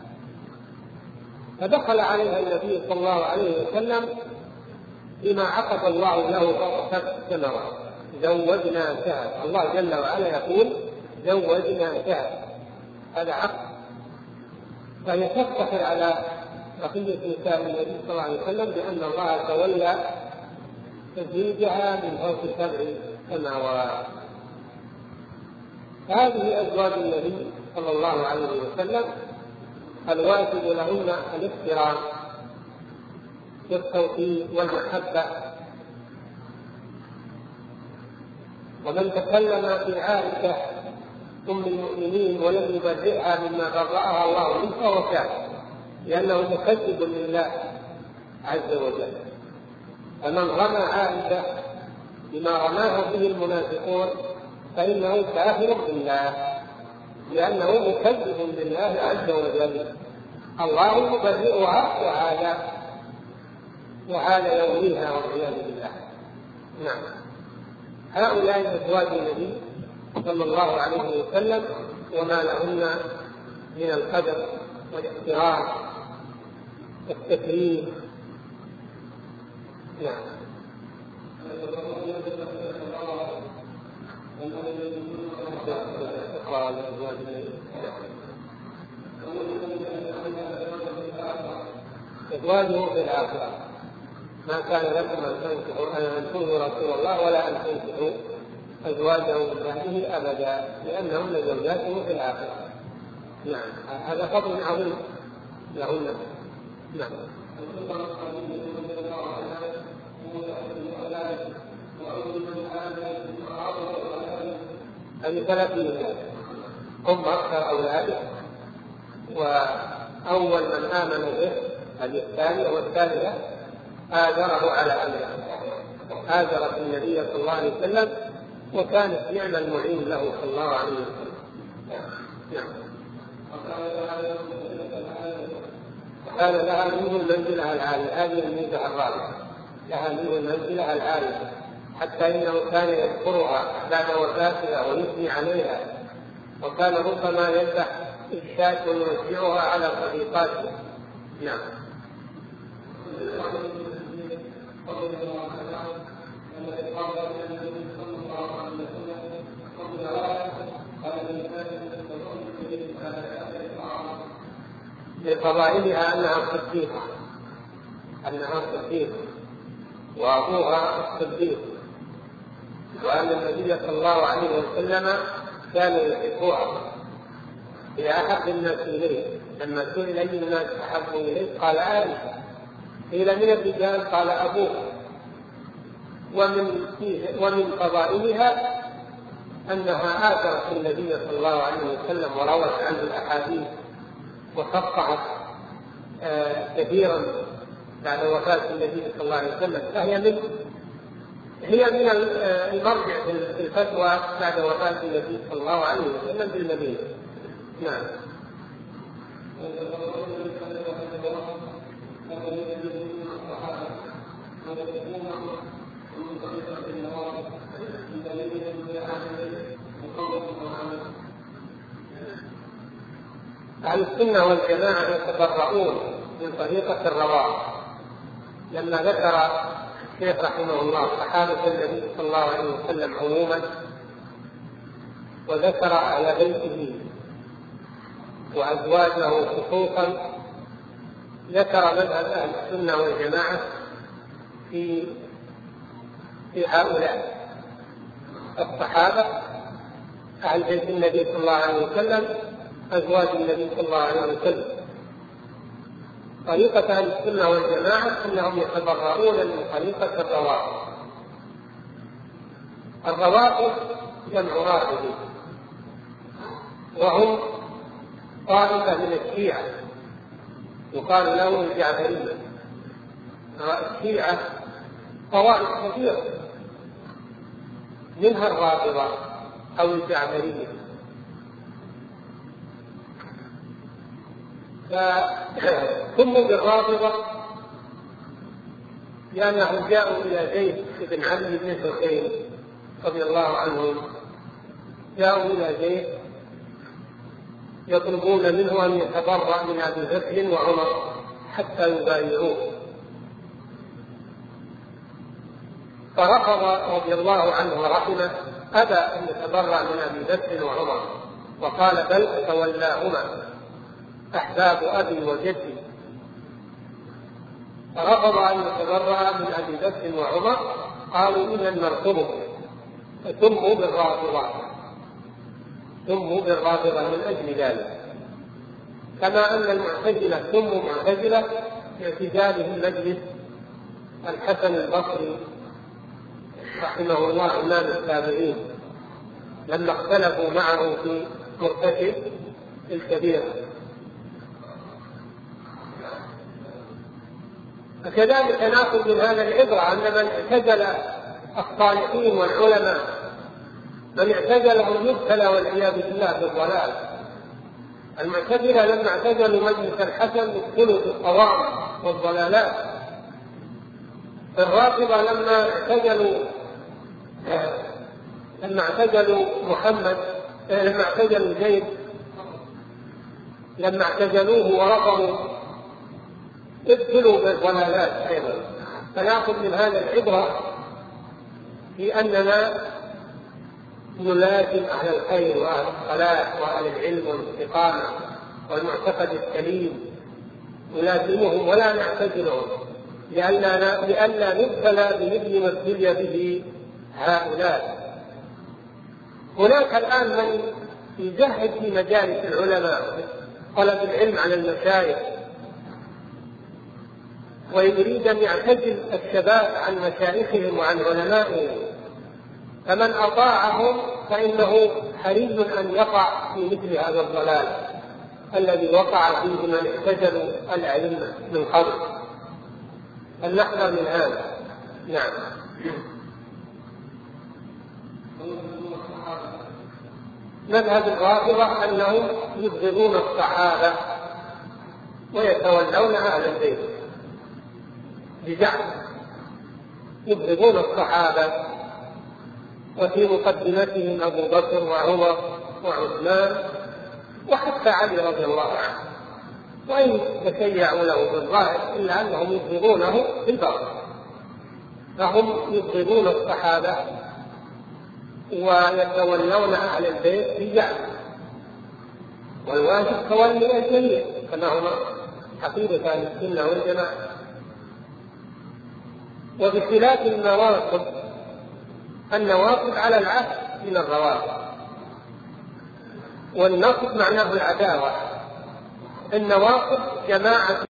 فدخل عليها النبي صلى الله عليه وسلم بما عقد الله له فوق 7 سماوات، زوجناكها. الله جل وعلا يقول زوجناكها، هذا عقد. فهي تفتخر على بقية نساء النبي صلى الله عليه وسلم بأن الله تولى تزويجها من فوق 7 سماوات. هذه أزواج النبي صلى الله عليه وسلم الواجب لهن الاحترام والتوفيق والمحبة. ومن تكلم في عائشة أم المؤمنين ولم يبرئها مما برأها الله منه فهو كافر، لأنه مكذب لله عز وجل. فمن رمى عائشة بما رماه به المنافقون فإنه كافر بالله، لأنه مكذب لله عز وجل. الله يبرئها وعلى يومها والعياذ بالله. نعم، هؤلاء أزواج النبي صلى الله عليه وسلم وما لهن من القدر والاحترام والتكريم. نعم. أزواجه في الآخرة ما كان لكم أن تنكحوا رسول الله ولا أن تنكحوا أزواجه من بعده أبدا، لأنهم لزوجاته في الآخرة. نعم، هذا فضل عظيم لهن. نعم. هذه 30 هم أكثر أولاده، وأول من آمن به هذه الثانية والثالثة آجره على أمره، آجرت النبي صلى الله عليه وسلم وكانت نعم المعين له صلى الله عليه وسلم. كان لها منه المنزلة العالية، هذه الميزة الرابعة، لها منه المنزلة العالية، حتى إنه كان يذكرها بعد وفاتها ويثني عليها، وكان ربما يذبح الشاة ويوزعها على صديقاته. نعم. لفضائلها أنها صديقة وأبوها صديق، وأن النبي صلى الله عليه وسلم كان يحبها في أحب الناس إليه. لما سئل أي الناس أحب إليه قال عائشة، قيل من الرجال قال أبوه. ومن فضائلها أنها آثرت النبي صلى الله عليه وسلم وروت عنه الأحاديث وصفحت كثيرا بعد وفاة النبي صلى الله عليه وسلم، هي من المرجع في الفتوى بعد وفاة النبي صلى الله عليه وسلم في المدينة. نعم. أهل السنة والجماعة يتبرؤون من طريقة الرواة. لما ذكر الشيخ رحمه الله صحابة النبي صلى الله عليه وسلم عموما، وذكر أهل بيته وأزواجه خصوصا، ذكر مذهب أهل السنة والجماعة في هؤلاء الصحابة أهل بيت النبي صلى الله عليه وسلم، أزواج النبي صلى الله عليه وسلم. طريقة أهل السنة والجماعة أنهم يتبرؤون من طريقة الروافض. الروافض جمع رافض، وهم طائفة من الشيعة يقال لهم الجعفرية. الشيعة طوائف كثيرة، منها الرافضة أو الجعفرية. فسموا بالرافضة لأنهم جاءوا إلى زيد بن علي بن حسين رضي الله عنهم، جاءوا إلى زيد يطلبون منه أن يتبرأ من أبي بكر وعمر حتى يبايعوه، فرفض رضي الله عنه ورحمه، أبى أن يتبرأ من أبي بكر وعمر، وقال بل أتولاهما أحباب أبي وجدي. فرفض أن يتبرأ من أبي بكر وعمر، قالوا إذا نرفضه، فسموا بالرافضة. سموا بالرافضة من أجل ذلك، كما أن المعتزلة سموا معتزلة باعتزالهم مجلس الحسن البصري رحمه الله إمام التابعين لما اختلفوا معه في مرتكب الكبيرة. فكذلك نأخذ من هذا العبرة أن من اعتزل الصالحين والعلماء من اعتزلهم يبتلى والعياذ بالله بالضلال. المعتزلة لما اعتزلوا مجلس الحسن ابتلوا بالطواعن والضلالات. الرافضة لما اعتزلوا محمد، لما اعتزلوا زيد، لما اعتزلوه ورفضوا ابتلوا بالضلالات أيضا. فنأخذ من هذا العبرة في أننا نلازم أهل الخير وأهل الصلاح وأهل العلم والاستقامة والمعتقد السليم، نلازمهم ولا نعتزلهم لئلا نبتلى بمثل ما ابتلي به هؤلاء. هناك الآن من يجاهد في مجالس العلماء طلب العلم على المشايخ ويريد أن يعتزل الشباب عن مشايخهم وعن علمائهم، فمن أطاعهم فإنه حري أن يقع في مثل هذا الضلال الذي وقع فيه من اعتزلوا الأئمة من قبل. فلنحذر من هذا. نعم. مذهب الرافضة أنهم يبغضون الصحابة ويتولون أهل البيت بزعم، يبغضون الصحابة وفي مقدمتهم أبو بكر وعمر وعثمان وحتى علي رضي الله عنه، وإن تشيعوا له بالظاهر إلا أنهم يبغضونه بالباطن. فهم يبغضون الصحابة ويتولون أهل البيت بزعم، والواجب تولي الجميع كما هو عقيدة أهل السنة والجماعة. وبخلاف النواقض على العكس من الروافض، والنقض معناه العداوة. النواقض جماعة